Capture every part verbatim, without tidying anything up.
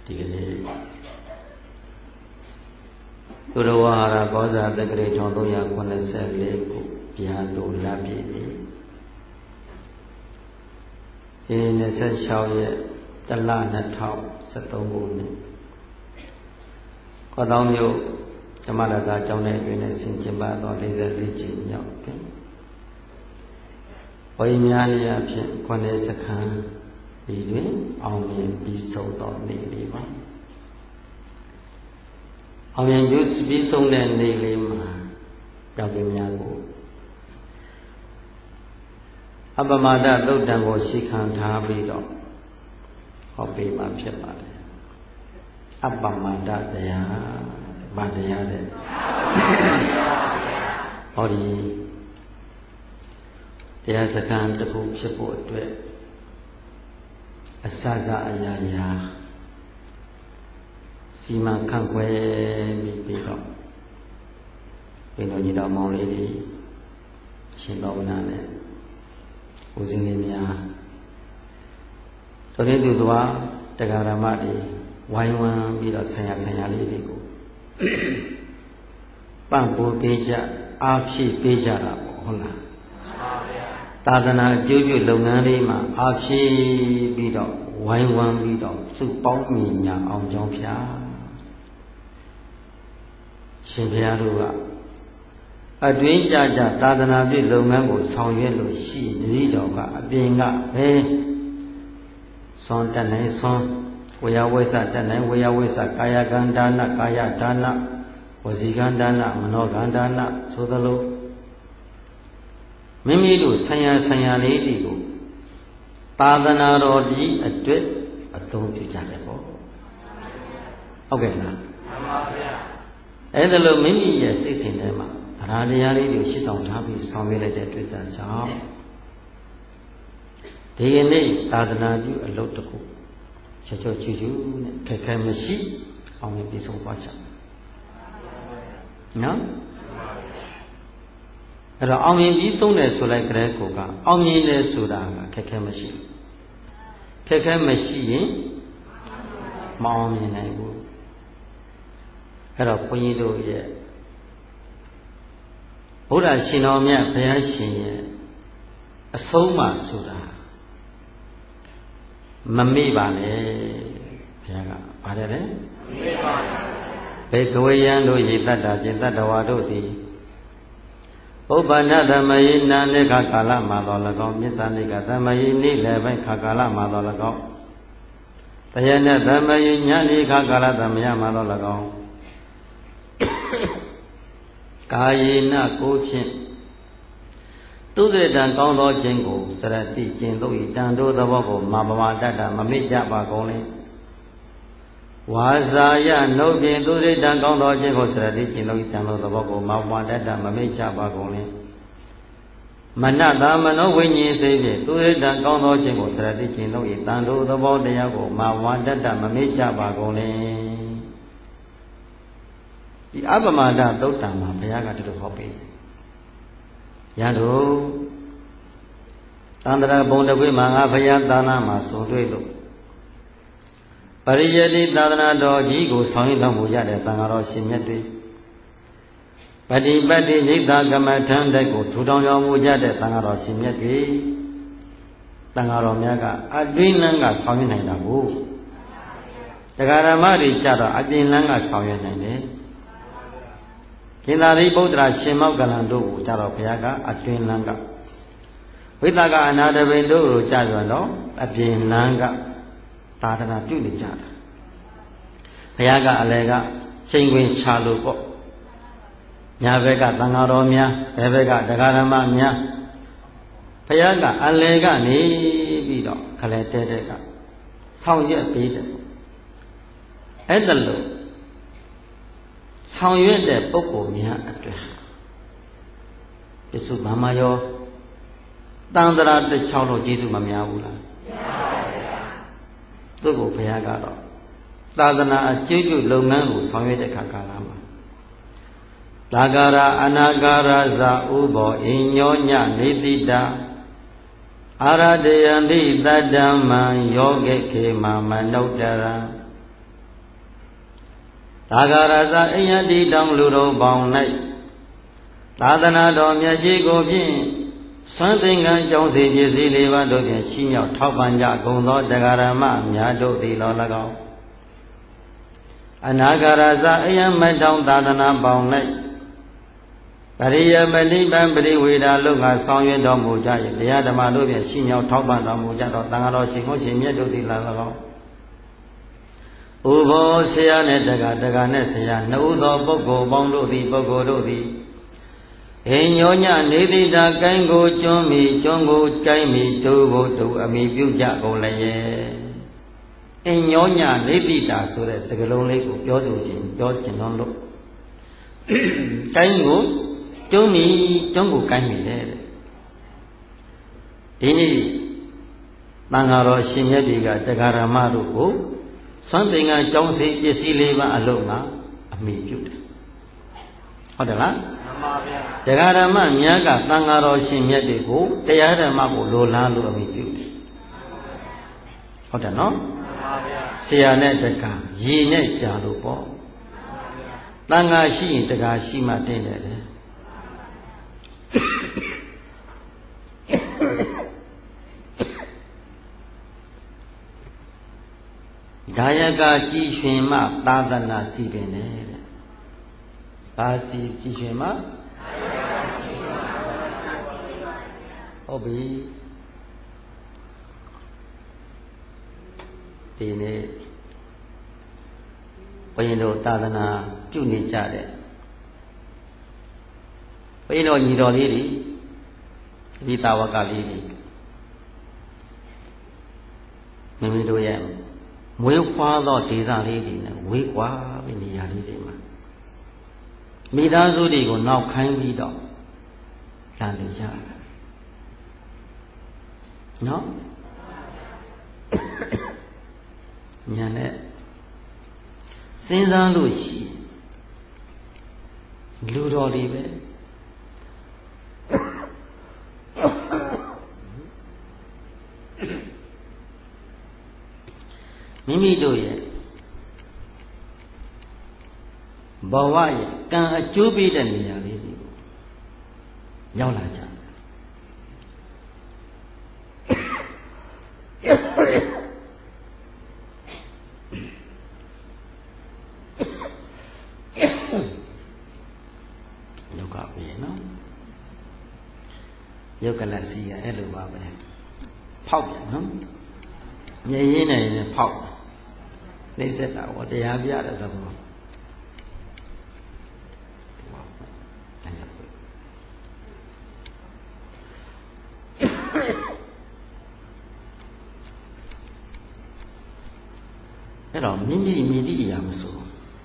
ဒီကနေ့သူတော်ဝါရဘောဇာတက္ကရာone thousand three hundred eighty-fourခုဗျာတုလပြည့်နေ့ဒီtwenty-sixရက်တလtwenty thirteenခုနှစ်ကောသောင်းမြို့ဓမ္မဒါသာကျောင်းထဲတွင်ဆင်ကျင်ပါသောforty-fourကြိမ်မြောက်တွင်ဝိညာဉ်ရာဖြင့်ခုနှစ်စခန်းဒီတွင်အောင်မြင်ပြီးဆုံးသောနေ့လေးပါအောင်မြင်ပြီးဆုံးတဲ့နေ့လေးမှာကြောင့်များကိုအပမဒသုတ်တံကိုရှိခံထားပြီးတော့ဟောပေးမှာဖြစ်ပါတယ်အပမဒတရားဗာတရားတဲ့ဟောဒီတရားစခန်းတစ်ခုဖြစ်ဖို့အတွက်အစကအရာရာစီမံခန့်ခွဲပြီးပြီးတော့ဘယ်လိုညီတော်မောင်လေးတွေရှင်တော်ဝနာနဲ့ဦးစင်းလေးများတော်တဲ့သူစွာတရားဓမ္မတွေဝိုင်းဝန်းပြီးတော့ဆံရဆံရလေးတွေကိုပံ့ပိုးပေးကြအားဖြည့်ပေးကြတာပေါ့ဟုတ်လားသာသနာအကျိုးပြုလုပ်ငန်းလေးမှာအားဖြည့်ပြီးတော့ဝိုင်းဝန်းပြီးတော့စုပေါင်းမိညာအောင်ကြောင်းဖျားရှင်ဘုရားတို့ကအတွင်းကြကြသာသနာပြုလုပ်ငန်းကိုဆောင်ရွက်လို့ရှိနေတော့ကအပြင်ကပဲသွန်တတ်နိုင်သွန်ဝေယဝိသတတ်နိုင်ဝေယဝိသကာယကံဒါနကာယဒါနဝစီကံဒါနမနောကံဒါနဆိုသလိုမိမိတို့ဆံရဆံရလေးတွေကိုသာသနာတော်ကြီးအတွက်အသုံးပြုကြတယ်ပေါ့ဟုတ်ကဲ့လားမှန်ပါဗျာအဲ့ဒါလို့မိမိရဲ့စိတ်စဉ်ထဲမှာသရတရားလေးတွေရှင်းဆောင်ထားပြီးဆောင်ရွက်လိုက်တဲ့တွေ့တာကြောင့်ဒီကနေ့သာသနာပြုအလုပ်တစ်ခုချောချောချူချူနဲ့ခက်ခဲမရှိအောင်ပြီးဆုံးသွားကြနော်အဲ့တော့အောင်မြင်ပြီးဆုံးတယ်ဆိုလိုက်ကြတဲ့ကိုကအောင်မြင်တယ်ဆိုတာကခက်ခဲမရှိခက်ခဲမရှိရင်မအောင်မြင်နိုင်ဘူးအဲ့တော့ဘုန်းကြီးတို့ရဲ့ဘုရားရှင်တော်မြတ်ဘုရားရှင်ရဲ့အဆုံးအမဆိုတာမမေ့ပါနဲ့ဘုရားကပါတယ်လေမမေ့ပါဘူးဘေကဝေယံတို့ဤတတ္တာจิตတ္တဝါတို့သည်ဥပ္ပန္နသမယိနာနိခကာလမှာတော်၎င်းမြစ္ဆာနိကသမယိနိလည်းပိုင်းခါကာလမှာတော်၎င်းတယနသမယိညနိခကာလသမယမှာတော်၎င်းကာယေနကိုဖြင့်သူသေတံကောင်းသောခြင်းကိုစရတိကျင့်တို့ဤတန်တို့သဘောကိုမာပမာတတ္တမမေ့ကြပါကုန်လေဝါစာယနှုတ်ဖြင့်သူသေတံကောင်းသောခြင်းကိုစရတိကျင့်တို့ဤတန်တို့သဘောကိုမာပမာတတ္တမမေ့ကြပါကုန်လေမနတမနောဝိညာဉ်စိတ်ဖြင့်သူသေတံကောင်းသောခြင်းကိုစရတိကျင့်တို့ဤတန်တို့သဘောတရားကိုမာပမာတတ္တမမေ့ကြပါကုန်လေဒီအပမဒသုတ်တံမှာဘုရားကဒီလိုဟောပေးတယ်။ရတို့သန္တရာဘုံတကွေးမှာငါဘုရားသာနာမှာဆုံတွေ့လို့ပရိယတိသာသနာတော်ကြီးကိုဆောင်ရွက်တော်မူရတဲ့သံဃာတော်ရှင်မြတ်တွေပฏิပတ်တိရိတ်သာကမ္မထံတိုက်ကိုထူထောင်တော်မူကြတဲ့သံဃာတော်ရှင်မြတ်တွေသံဃာတော်များကအတွင်းလန်းကဆောင်ရွက်နိုင်တာကိုတရားဓမ္မတွေကြတော့အပြင်လန်းကဆောင်ရွက်နိုင်တယ်ကင်္သာရိပုတ္တရာရှင်မောက္ကလန်တို့ကိုကြတော့ဘုရားကအတွင်းလန်းကဝိသကအနာတပိန်တို့ကိုကြဆိုတော့အပြင်လန်းကသာသနာပြုနေကြတာဘုရားကအလယ်ကချိန်ခွင်ချလို့ပေါ့ညာဘက်ကသံဃာတော်များဘယ်ဘက်ကတရားဓမ္မများဘုရားကအလယ်ကနေပြီးတော့ခလဲတဲတဲကဆောင်ရွက်ပေးတယ်အဲ့ဒါလို့ဆောင်ရွက်တဲ့ပုဂ္ဂိုလ်များအတွက်ပြစ္ဆုတ်ဗမာယောတန်ត្រာတစ်ချောင်းလို့ကျေးဇူးမများဘူးလားများပါဗျာသူ့ကိုဘုရားကတော့သာသနာအကျိုးပြုလုပ်ငန်းကိုဆောင်ရွက်တဲ့ခါကာလမှာသာဂရာအနာဂရာဇာဥဘောအညောညနေတိတာအာရတယံတိတတ္တမံယောဂေခေမမနုဿရံသာဂရဇအိယတိတောင်လူတော်ပေါင်း၌သာသနာတော်မြတ်ကြီးကိုဖြင့်ဆွမ်းသင်္ကန်းကြောင်းစီပစ္စည်းလေးပါးတို့ဖြင့်ချီးမြှောက်ထောက်ပံ့ကြကုန်သောတရားဓမ္မများတို့သည်လော၎င်းအနာဂရဇအိယမတောင်သာသနာပေါင်း၌ပရိယမလိပံပရိဝေဒလုငါဆောင်ရွက်တော်မူကြ၏တရားဓမ္မတို့ဖြင့်ချီးမြှောက်ထောက်ပံ့တော်မူကြသောသံဃာတော်ရှင်ကိုရှင်မြတ်တို့သည်လော၎င်းဥဘောဆရာနဲ့တက္ကတက္ကနဲ့ဆရာနှစ်ဦးသောပုဂ္ဂိုလ်ပေါင်းတို့သည်ပုဂ္ဂိုလ်တို့သည်အိညောညနေတိတာကိုင်းကိုကျွန်းမီကျွန်းကိုကြိုင်းမီဒုကိုဒုအမိပြုကြကုန်လည်းရဲ့အိညောညနေတိတာဆိုတဲ့စကားလုံးလေးကိုပြောဆိုခြင်းပြောခြင်းတော့လို့ကိုင်းကိုကျွန်းမီကျွန်းကိုကိုင်းမီလေဒီနေ့သံဃာတော်ရှင်မြတ်တွေကတရားဓမ္မတို့ကိုဆွမ်းသင်္ကန်းကြောင်းစီပစ္စည်းလေးပါအလုံးကအမိပြုတယ်ဟုတ်တယ်လားမှန်ပါဗျာတရားဓမ္မများကသံဃာတော်ရှင်မြတ်တွေကိုတရားဓမ္မကိုလိုလားလို့အမိပြုတယ်ဟုတ်တယ်နော်မှန်ပါဗျာဆရာနဲ့တက္ကရေနဲ့ကြာလို့ပေါ့သံဃာရှိရင်တက္ကရှိမှတင်တယ်လေဒါယကကြည်ရွှင်မှသာသနာစီပင်တဲ့ဘာစီကြည်ရွှင်မှဟုတ်ပြီဒီနေ့ဘုရင်တို့သာသနာပြုနေကြတဲ့ဘုရင်တော်ညီတော်လေးတွေဒီတာဝကလေးတွေမိမိတို့ရဲ့မွေးဖွားသောဒေသလေးတွေနဲ့ဝေးကွာပြီးနေရာလေးတွေမှာမိသားစုတွေကိုနောက်ခိုင်းပြီးတော့လာနေကြတာနော်ညာနဲ့စဉ်းစားလို့ရှိလူတော်တွေပဲမိမိတို့ရဲ့ဘဝရဲ့ကံအကျိုးပေးတဲ့နေရာလေးတွေကိုရောက်လာကြဒုက္ခပဲနော်ယုတ်ကလစီကအဲ့လိုပါပဲဖောက်ပြန်နော်ညရင်းနေဖောက်နှိမ့်ဆက်တာဟောတရားပြတဲ့သဘောအဲ့တော့မိမိမိတိအရာမဆို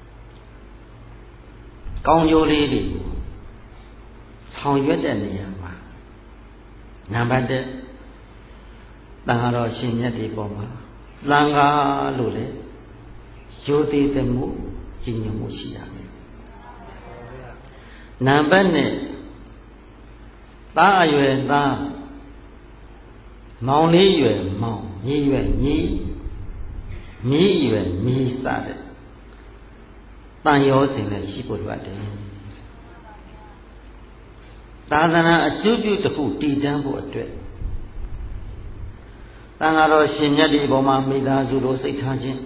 ကောင်းကျိုးလေးတွေကိုဆောင်ရွက်တဲ့နေရာမှာနံပါတ်တစ်သံဃာတော်ရှင်မြတ်တွေပေါ်မှာသံဃာလို့လေရိုသေသမှုကြီးညိုမှုရှိရမယ်နံပါတ်နှစ်သားအရွယ်သားမောင်လေးရွယ်မောင်ညီရွယ်ညီညီရွယ်ညီစတဲ့တန်ရောစဉ်နဲ့ရှိဖို့လိုတယ်သာသနာအကျိုးပြုတစ်ခုတည်တံ့ဖို့အတွက်သံဃာတော်ရှင်မြတ်ဒီပေါ်မှာမိသားစုတို့စိတ်ထားခြင်း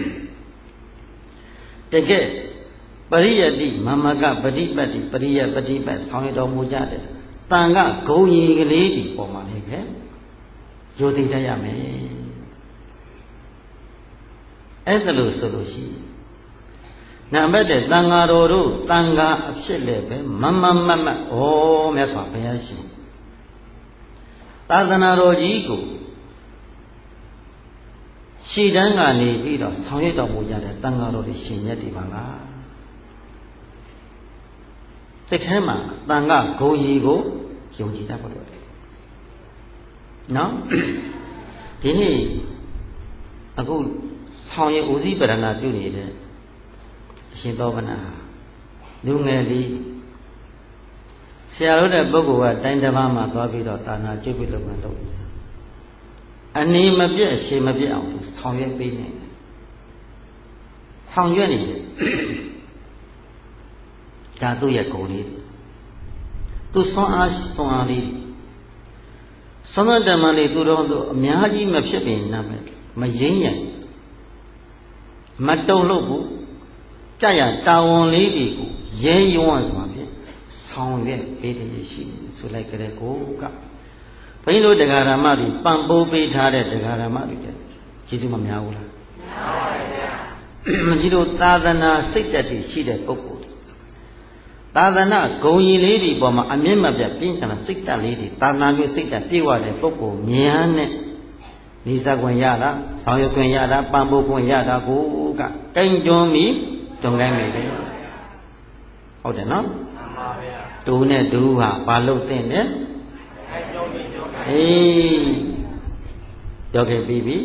တကယ်ပရိယတိမမကပฏิပတ်တိပရိယပฏิပတ်ဆောင်ရတော်မူကြတဲ့တန်ခဂုံကြီးကလေးဒီပေါ်မှာလည်းပဲရိုသေတတ်ရမယ်အဲ့ဒါလို့ဆိုလို့ရှိရင်နံပါတ်တစ်တန်ဃာတော်တို့တန်ဃာအဖြစ်လည်းပဲမမမမတ်ဩမြတ်စွာဘုရားရှင်သာသနာတော်ကြီးကိုရှည်တန်းကနေပြီးတော့ဆောင်ရွက်တော်မူကြတဲ့တန်ဃာတော်တွေရှင်မြတ်တွေပါလားစိတ်ထဲမှာတန်ဃာဂုံကြီးကိုယုံကြည်တတ်ဖို့လိုတယ်နော်ဒီနေ့အခုဆောင်ရွက်ဦးစီးပရဏာပြုနေတဲ့အရှင်သောဗနာလူငယ်လေးဆရာတို့တဲ့ပုဂ္ဂိုလ်ကတိုင်းတစ်ပါးမှာသွားပြီးတော့တာနာကျွတ်ပြီးလုပ်မှလုပ်တယ်အနေမပြတ်ရှည်မပြတ်အောင်ဆောင်ရွက်ပေးနေတယ်ဆောင်ရွက်နေတယ်ဒါသူ့ရဲ့ဂုဏ်လေးသူစွမ်းအားစွမ်းအားလေးစွမ်းတမန်လေးသူတော်သူအများကြီးမဖြစ်ပင်နာမယ်မရင်းရမတုံလို့ဘူးကြာရတာဝန်လေးတွေကိုရဲရွံ့စွာဖြင့်ဆောင်ရွက်ပေးတယ်ရှိဆိုလိုက်ကြတဲ့ကိုကဘုန်းကြီးတို့တရားဓမ္မတွေပံ့ပိုးပေးထားတဲ့တရားဓမ္မတွေကျေးဇူးမများဘူးလားများပါဗျာမကြီးတို့သာသနာစိတ်တက်တည်ရှိတဲ့ပုဂ္ဂိုလ်သာသနာဂုဏ်ရည်လေးတွေပေါ်မှာအမြင့်မပြတ်ပြင်းထန်တဲ့စိတ်တက်လေးတွေသာသနာမျိုးစိတ်တက်ပြေဝတဲ့ပုဂ္ဂိုလ်များနဲ့နိစ္စခွင့်ရတာဆောင်ရွက်ခွင့်ရတာပံ့ပိုးခွင့်ရတာကိုကကိန်းကျွန်းပြီးတွန်ကိုင်းမိတယ်ဟုတ်တယ်နော်မှန်ပါဗျာတူနဲ့တူဟာဘာလို့သိတဲ့ကိန်းကျွန်းပြီးတွန်ကိုင်းအေးပြောခဲ့ပြီးပြီ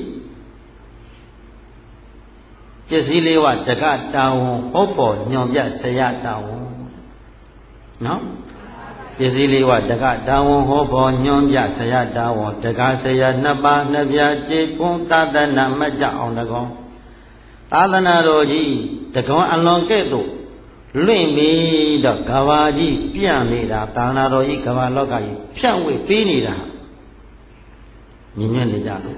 ပစ္စည်းလေးဝတက္ကတာဝန်ဟောပေါ်ညွန်ပြဆရာတာဝန်နော်ပစ္စည်းလေးဝတက္ကတာဝန်ဟောပေါ်ညွန်ပြဆရာတာဝန်တက္ကဆရာနှစ်ပါးနှစ်ပြားကျေပွန်းသာသနာမကြအောင်တကောသာသနာတော်ကြီးတကောအလွန်ကဲ့သို့လွင့်ပြီးတော့ကဘာကြီးပြန့်နေတာသာသနာတော်ကြီးကဘာလောကကြီးဖြန့်ဝေပေးနေတာညဉ့်ညွတ်နေကြလို့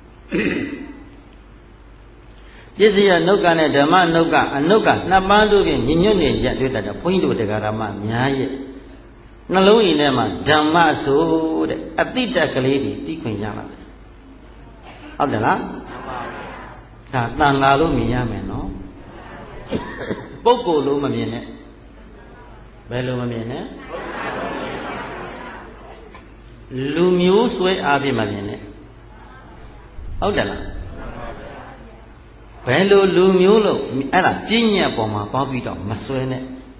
ပစ္စည်းနုကနဲ့ဓမ္မနုကအနုကနှစ်ပန်းတို့ဖြင့်ညဉ့်ညွတ်နေကြတွေ့တတ်တဲ့ဘုန်းကြီးတို့တရားဓမ္မများရဲ့နှလုံးရည်ထဲမှာဓမ္မဆိုတဲ့အတိတ်တက်ကလေးတွေသိခွင့်ရလာတယ်ဟုတ်တယ်လားဒါတန်လာလို့မြင်ရမယ်နော်ပုဂ္ဂိုလ်လို့မမြင်နဲ့ဘယ်လိုမမြင်နဲ့လူမျိုးဆွဲအားဖြင့်မမြင်နဲ့ဟုတ်တယ်လားဘယ်လိုလူမျိုးလို့အဲ့ဒါပြည့်ညက်ပေါ်မှာပေါပြီးတော့မဆွဲနဲ့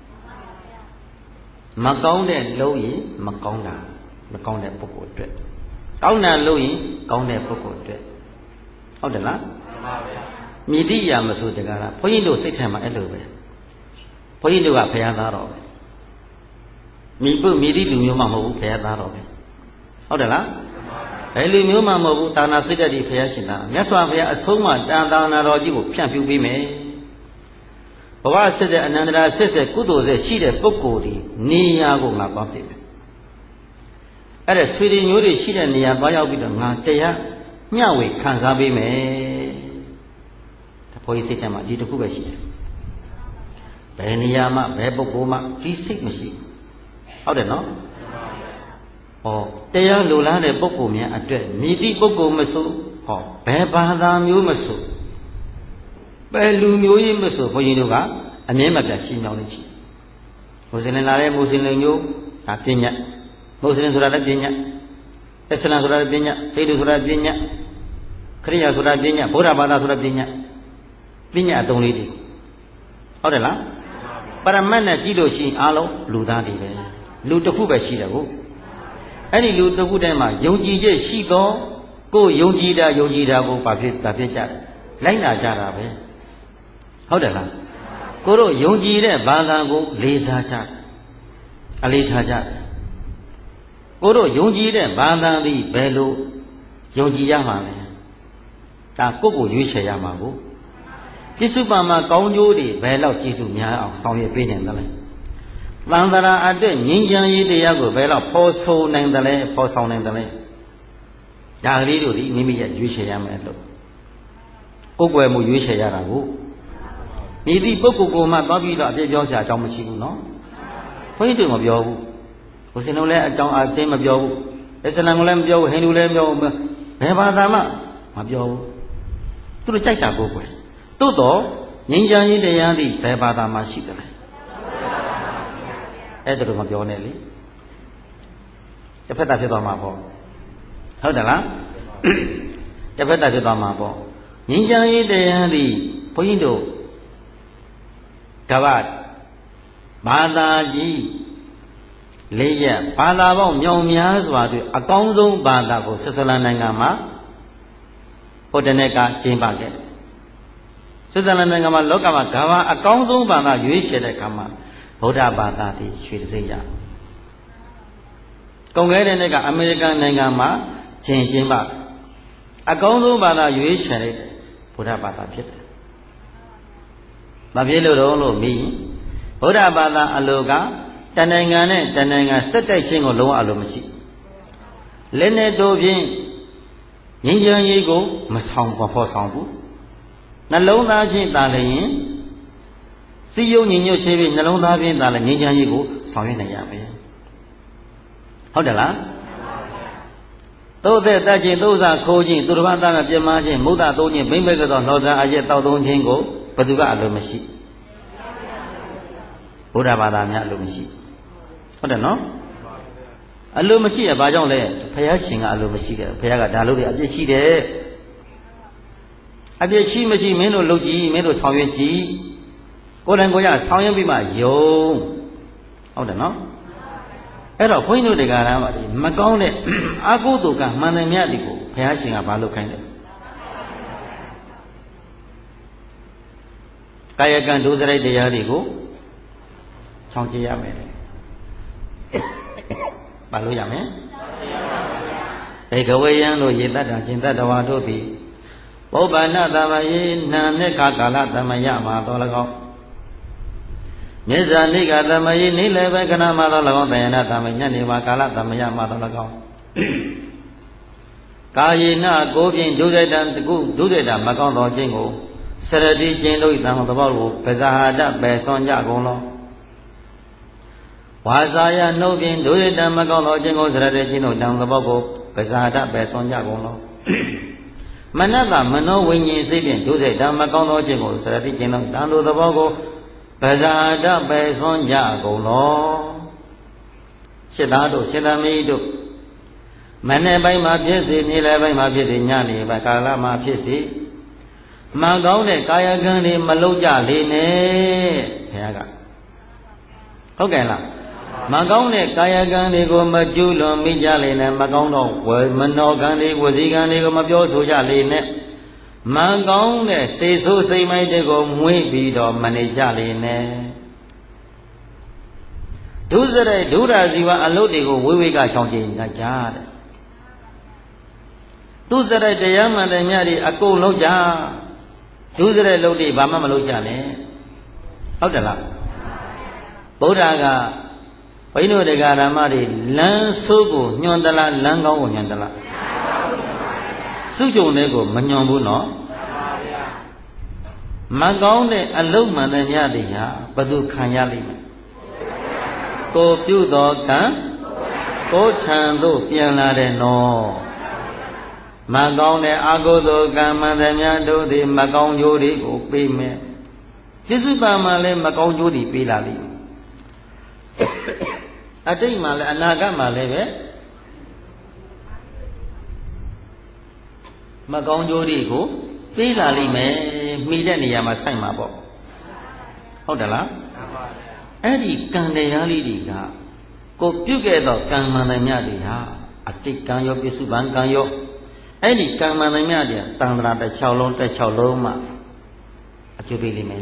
မကောင်းတဲ့လို့ရင်မကောင်းတာမကောင်းတဲ့ပုဂ္ဂိုလ်အတွက်ကောင်းတာလို့ရင်ကောင်းတဲ့ပုဂ္ဂိုလ်အတွက်ဟုတ်တယ်လားမှန်ပါဗျာမြည်တိရမဆိုတကားလားဘုန်းကြီးတို့စိတ်ထဲမှာအဲ့လိုပဲဘုန်းကြီးတို့ကဘုရားသားတော်ပဲမြည်ပုမြည်တိလူမျိုးမှမဟုတ်ဘူးဘုရားသားတော်ပဲဟုတ်တယ်လားဘယ်လူမျိုးမှမဟုတ်ဘူးတာနာစိတ်တည်းဘုရားရှင်သားမြတ်စွာဘုရားအဆုံးအမတာသာနာတော်ကြီးကိုဖြန့်ဖြူးပေးမယ်ဘဝဆက်တဲ့အနန္တရာဆက်ဆက်ကုသိုလ်ဆက်ရှိတဲ့ပုဂ္ဂိုလ်ဒီနေရာကိုငါသွားပြမယ်အဲ့ဒါဆွေတွေမျိုးတွေရှိတဲ့နေရာသွားရောက်ပြီးတော့ငါတရားမျှဝေခံစားပေးမယ်ဒါဘုရားစိတ်ထဲမှာဒီတစ်ခုပဲရှိတယ်ဘယ်နေရာမှဘယ်ပုဂ္ဂိုလ်မှဒီစိတ်မရှိဟုတ်တယ်နော်ဟောတရားလိုလားတဲ့ပုဂ္ဂိုလ်များအတွက်မြည်သည့်ပုဂ္ဂိုလ်မဆိုဟောဘယ်ဘာသာမျိုးမဆိုဘယ်လူမျိုးကြီးမဆိုဘုန်းကြီးတို့ကအမြဲမပြတ်ရှင်းမြောင်းနေချင်မွတ်စလင်လာတဲ့မွတ်စလင်မျိုးဒါပညာမွတ်စလင်ဆိုတာလည်းပညာအစ္စလာမ်ဆိုတာလည်းပညာဟိန္ဒူဆိုတာပညာခရစ်ယာန်ဆိုတာပညာဗုဒ္ဓဘာသာဆိုတာပညာပညာအသုံးလေးတွေဟုတ်တယ်လားပရမတ်နဲ့ကြည့်လို့ရှိရင်အားလုံးလူသားတွေပဲလူတစ်ခုပဲရှိတယ်ကိုအဲ့ဒီလူတစ်ခုတည်းမှာယုံကြည်ချက်ရှိသောကိုယ်ယုံကြည်တာယုံကြည်တာကိုဘာဖြစ်ဘာဖြစ်ကြတယ်လိုက်နာကြတာပဲဟုတ်တယ်လားကိုတို့ယုံကြည်တဲ့ဘာသာကိုလေးစားကြအလေးထားကြကိုတို့ယုံကြည်တဲ့ဘာသာသည်ဘယ်လိုယုံကြည်ရမှာလဲဒါကိုယ့်ကိုရွေးချယ်ရမှာကိုပြစ္ဆုတ်ပံမှာကောင်းကျိုးတွေဘယ်လောက်ကျေးဇူးများအောင်ဆောင်ရွက်ပေးနိုင်သလဲသံဃာအတွက်ငြိမ်းချမ်းရေးတရားကိုဘယ်တော့ဖော်ဆောင်နိုင်တယ်လဲဖော်ဆောင်နိုင်တယ်လဲဒါကလေးတို့ဒီမိမိရဲ့ရွေးချယ်ရမယ်လို့ကိုယ်ွယ်မှုရွေးချယ်ရတာကိုမြည်သည့်ပုဂ္ဂိုလ်ကိုမှသွားပြီးတော့အပြည့်ပြောစရာအကြောင်းမရှိဘူးနော်ဘုန်းကြီးတို့မပြောဘူးဘုရင်တို့လည်းအကြောင်းအသိမပြောဘူးအစ္စလာမ်ကလည်းမပြောဘူးဟိန္ဒူလည်းမပြောဘူးဘယ်ဘာသာမှမပြောဘူးသူတို့ကြိုက်တာကိုယ်ွယ်သို့တော့ငြိမ်းချမ်းရေးတရားသည်ဘယ်ဘာသာမှရှိတယ်လဲအဲ့ဒါတော့မပြောနဲ့လေတစ်ဖက်တာဖြစ်သွားမှာပေါ့ဟုတ်တယ်လားတစ်ဖက်တာဖြစ်သွားမှာပေါ့ငြိမ်းချမ်းရေးတရားသည်ဘုန်းကြီးတို့ကဗ္ဗဘာသာကြီးလေးရက်ဘာသာပေါင်းမြောင်များစွာတို့အကောင်းဆုံးဘာသာကိုဆွစ်ဇာလန်နိုင်ငံမှာဟိုတနေ့ကကျင်းပခဲ့တယ်ဆွစ်ဇာလန်နိုင်ငံမှာလောကမှာကမ္ဘာအကောင်းဆုံးဘာသာရွေးချယ်တဲ့အခါမှာဗုဒ္ဓဘာသာတည်ရွှေတစိမ့်ရကုန်ခဲ့တဲ့နေ့ကအမေရိကန်နိုင်ငံမှာကျင်းကျင်းပအကောင်းဆုံးဘာသာရွေးချယ်တဲ့ဗုဒ္ဓဘာသာဖြစ်တယ်။မဖြစ်လို့တော့လို့မိဘဗုဒ္ဓဘာသာအလိုကတဏ္ဍာနဲ့တဏ္ဍာစက်တိုက်ခြင်းကိုလုံးဝအလိုမရှိလက်နဲ့တို့ဖြင့်ငြိမ်းချမ်းရေးကိုမဆောင်မဖော်ဆောင်ဘူးနှလုံးသားဖြင့်တာလည်းရင်စီယုံညီညွတ်ခြင်းဖြင့်နှလုံးသားဖြင့်တာလည်းငြိမ်းချမ်းရေးကိုဆောင်ရွက်နိုင်ရမယ်ဟုတ်တယ်လားသို့တဲ့တတ်ခြင်းသို့စားခိုးခြင်းသူတစ်ပါးသားမှာပြမခြင်းမုဒ္ဒသုံးခြင်းဘိမ့်ဘက်ကတော့လောဇာအရက်တောက်သုံးခြင်းကိုဘယ်သူကအလိုမရှိဘုရားဘာသာများအလိုမရှိဟုတ်တယ်နော်အလိုမရှိရဘာကြောင့်လဲဘုရားရှင်ကအလိုမရှိတယ်ဘုရားကဒါလို့တွေအပြစ်ရှိတယ်အပြစ်ရှိမရှိမင်းတို့လုပ်ကြည့်မင်းတို့ဆောင်ရွက်ကြည့်ကိုယ်တိုင်ကိုယ်ရဆောင်ရွက်ပြီးမှယုံဟုတ်တယ်နော်အဲ့တော့ဘုန်းကြီးတို့တရားနာမှာဒီမကောင်းတဲ့အကုသိုလ်ကမှန်တယ်မြတ်ဒီကိုဘုရားရှင်ကဘာလုပ်ခိုင်းတယ်ကာယကံဒုစရိုက်တရားတွေကိုချောင်ကြည့်ရမယ်ဘာလို့ရမလဲဧကဝေယံတို့ရေတ္တရှင်တတ္တဝါတို့သည်ပုဗ္ဗနာသမယေနာနေကကာလသမယမှာတော်၎င်းမြစ္ဆာနိကသမယေနေလည်းပဲခဏမှာတော်၎င်းတယနာသမယညနေမှာကာလသမယမှာတော်၎င်းကာယေနကိုဖြင့်ဒုဒိတံတကုဒုဒိတံမကောင်းသောခြင်းကိုစရတိကျင်းတို့၏တန်သဘောကိုပဇာဟာတပယ်ဆွန်ကြကုန်လောဝါစာယနှုတ်ဖြင့်ဒုဒိတံမကောင်းသောခြင်းကိုစရတိကျင်းတို့တန်သဘောကိုပဇာဟာတပယ်ဆွန်ကြကုန်လောမနတမနောဝိညာဉ်စိတ်ဖြင့်ဒုဒိတံမကောင်းသောခြင်းကိုစရတိကျင်းတို့တန်သဘောကိုပဇာဟာတပယ်ဆွန်ကြကုန်လောရှင်းသားတို့ရှင်းသမီးတို့မနေ့ပိုင်းမှာဖြစ်စေနေ့လယ်ပိုင်းမှာဖြစ်စေညနေပိုင်းကာလမှာဖြစ်စေမှန်ကောင်းတဲ့ကာယကံတွေမလုပ်ကြလေနဲ့ဘုရားကဟုတ်ကဲ့လားမှန်ကောင်းတဲ့ကာယကံတွေကိုမကျူးလွန်မိကြလေနဲ့မကောင်းတော့ဝေမနောကံတွေဝစီကံတွေကိုမပြောဆိုကြလေနဲ့မှန်ကောင်းတဲ့စေဆိုးစိတ်မိုက်တွေကိုမွေးပြီးတော့မနေကြလေနဲ့ဒုစရိုက်ဒုရာဇီဝအလုပ်တွေကိုဝိဝေကချောင်ကျင်ကြကြတဲ့သူစရိုက်တရားမှန်တယ်များဒီအကုန်လုံးကြဒုစရိုက်လုပ်တွေဘာမှမလုပ်ကြနဲ့ဟုတ်တယ်လားဗုဒ္ဓကဘိန်းတို့တရားဓမ္မတွေလမ်းဆိုးကိုညွန်သလားလမ်းကောင်းကိုညွန်သလားစုကြုံတဲ့ကိုမညွန်ဘူးနော်မကောင်းတဲ့အလုပ်မှန်တယ်များတွေဟာဘယ်သူခံရလိမ့်မယ်ကိုပြုသောကံကိုထံသို့ပြန်လာတဲ့နော်မကောင်းတဲ့အကုသိုလ်ကံမှန်တယ်များတို့သည်မကောင်းကျိုးတွေကိုပေးမယ်ပြစ္ဆုတ်ပံမှာလည်းမကောင်းကျိုးတွေပေးလာလိမ့်မယ်အတိတ်မှာလည်းအနာဂတ်မှာလည်းပဲမကောင်းကျိုးတွေကိုပေးလာလိမ့်မယ်မိတဲ့နေရာမှာစိုက်မှာပေါ့ဟုတ်တယ်လားအဲ့ဒီကံတရားလေးတွေကကိုပြုတ်ခဲ့သောကံမှန်တယ်များတွေဟာအတိတ်ကံရောပြစ္ဆုတ်ပံကံရောအဲ့ဒီကံမှန်တယ်များတဲ့တန်ត្រာတစ်ချောင်းလုံးတစ်ချောင်းလုံးမှအကျိုးပေးလိမ့်မယ်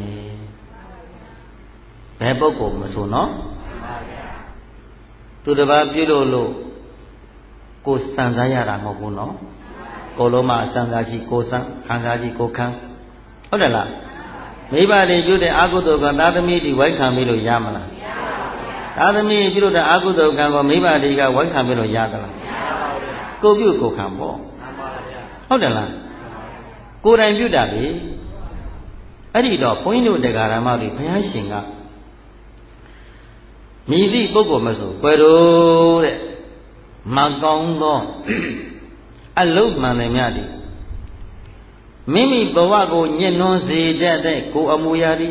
ဘယ်ပုဂ္ဂိုလ်မဆိုနော်သူတစ်ပါးပြုလို့လို့ကိုစံစားရတာမဟုတ်ဘူးနော်ကိုလုံးမစံစားကြည့်ကိုစံခံစားကြည့်ကိုခံဟုတ်တယ်လားမိဘတွေပြုတဲ့အကုသိုလ်ကသာသမီတွေဝိုက်ခံပြီးလို့ရမလားမရပါဘူးသာသမီပြုလို့တဲ့အကုသိုလ်ကံကိုမိဘတွေကဝိုက်ခံပြီးလို့ရသလားမရပါဘူးကိုပြုကိုခံပေါ့ဟုတ်တယ်လားကိုယ်တိုင်ပြုတာလေအဲ့ဒီတော့ဘုန်းကြီးတို့တရားဓမ္မတွေဘုရားရှင်ကမြည်သည့်ပုဂ္ဂိုလ်မဆိုကွယ်တော်တဲ့မကောင်းသောအလုတ်မှန်တယ်များသည်မိမိဘဝကိုညှဉ်းနှွမ်းစေတတ်တဲ့ကိုယ်အမူအရာတွေ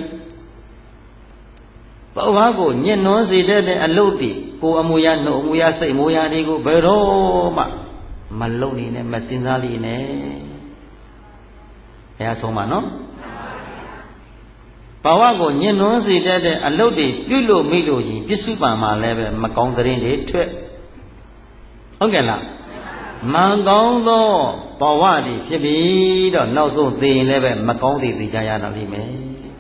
ဘဝကိုညှဉ်းနှွမ်းစေတတ်တဲ့အလုတ်တွေကိုယ်အမူအရာနှုတ်အမူအရာစိတ်အမူအရာတွေကိုဘယ်တော့မှမလုံနေနဲ့မစင်စားလိနဲ့ဘုရားဆုံးပါနော်ဘဝကိုညှဉ်းနှွမ်းစေတတ်တဲ့အလုပ်တွေပြုလို့မိလို့ကြီးပြစ္ဆုတ်ပံမှာလည်းပဲမကောင်းတဲ့တွေထွက်ဟုတ်ကဲ့လားမကောင်းသောဘဝတွေဖြစ်ပြီးတော့နောက်ဆုံးသိရင်လည်းပဲမကောင်းတွေသိကြရတာလိမ့်မယ်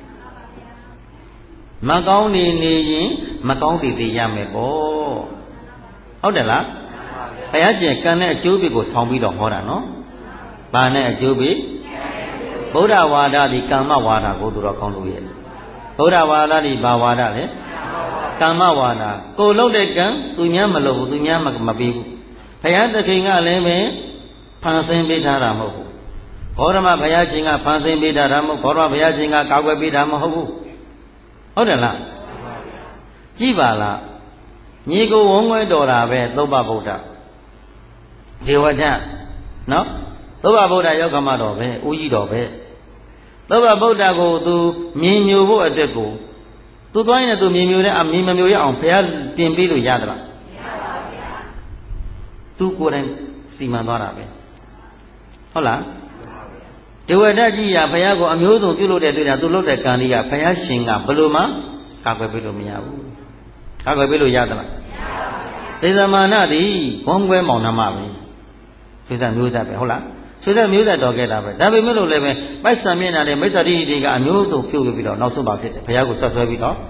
မကောင်းနေနေရင်မကောင်းတွေသိရမယ်ပေါ့ဟုတ်တယ်လားဘုရားကျင့်ကံနဲ့အကျိုးပေးကိုဆောင်ပြီးတော့ဟောတာနော်ဘာနဲ့အကျိုးပေးဗုဒ္ဓဝါဒဒီကမ္မဝါဒကိုသူတော်ကောင်းလို့ရဲ့ဗုဒ္ဓဝါဒဒီဘာဝါဒလဲကာမဝါဒကိုလုပ်တဲ့ကံသူများမလုပ်ဘူးသူများမပေးဘူးဘုရားသခင်ကလည်းပဲဖန်ဆင်းပေးထားတာမဟုတ်ဘူးဂေါရမဘုရားရှင်ကဖန်ဆင်းပေးထားတာမဟုတ်ဂေါရမဘုရားရှင်ကကောက်ွယ်ပေးတာမဟုတ်ဘူးဟုတ်တယ်လားကြည့်ပါလားညီကိုဝုန်းဝဲတော်တာပဲသုဗ္ဗဗုဒ္ဓဒေဝဒနော်သုဗ္ဗဗုဒ္ဓရောက်ခမတော်ပဲဦးကြီးတော်ပဲသုဗ္ဗဗုဒ္ဓကိုသူမြင်မြူဖို့အတွက်ကိုသူသွားရင်သူမြင်မြူတဲ့အမြင်မမြူရအောင်ဘုရားပြင်ပေးလို့ရသလားမရပါဘူးဗျာသူကိုယ်တိုင်စီမံသွားတာပဲဟုတ်လားဒေဝဒကြီးကဘုရားကိုအမျိုးစုံပြုလုပ်တဲ့တွေ့တာသူလုပ်တဲ့ကံလေးကဘုရားရှင်ကဘယ်လိုမှကာကွယ်ပေးလို့မရဘူးကာကွယ်ပေးလို့ရသလားမရပါဘူးစေသမဏသည်ဘုံကွဲမောင်နှမပဲဆွေသက်မျိုးသက်ပဲဟုတ်လားဆွေသက်မျိုးသက်တော်ခဲ့တာပဲဒါပေမဲ့လို့လည်းပဲပိုက်ဆံမျက်နှာနဲ့မိစ္ဆာတိတွေကအမျိုးစုံပြုတ်ပြီးတော့နောက်ဆုံးပါဖြစ်တယ်ဘုရားကိုဆွတ်ဆွဲပြီးတော့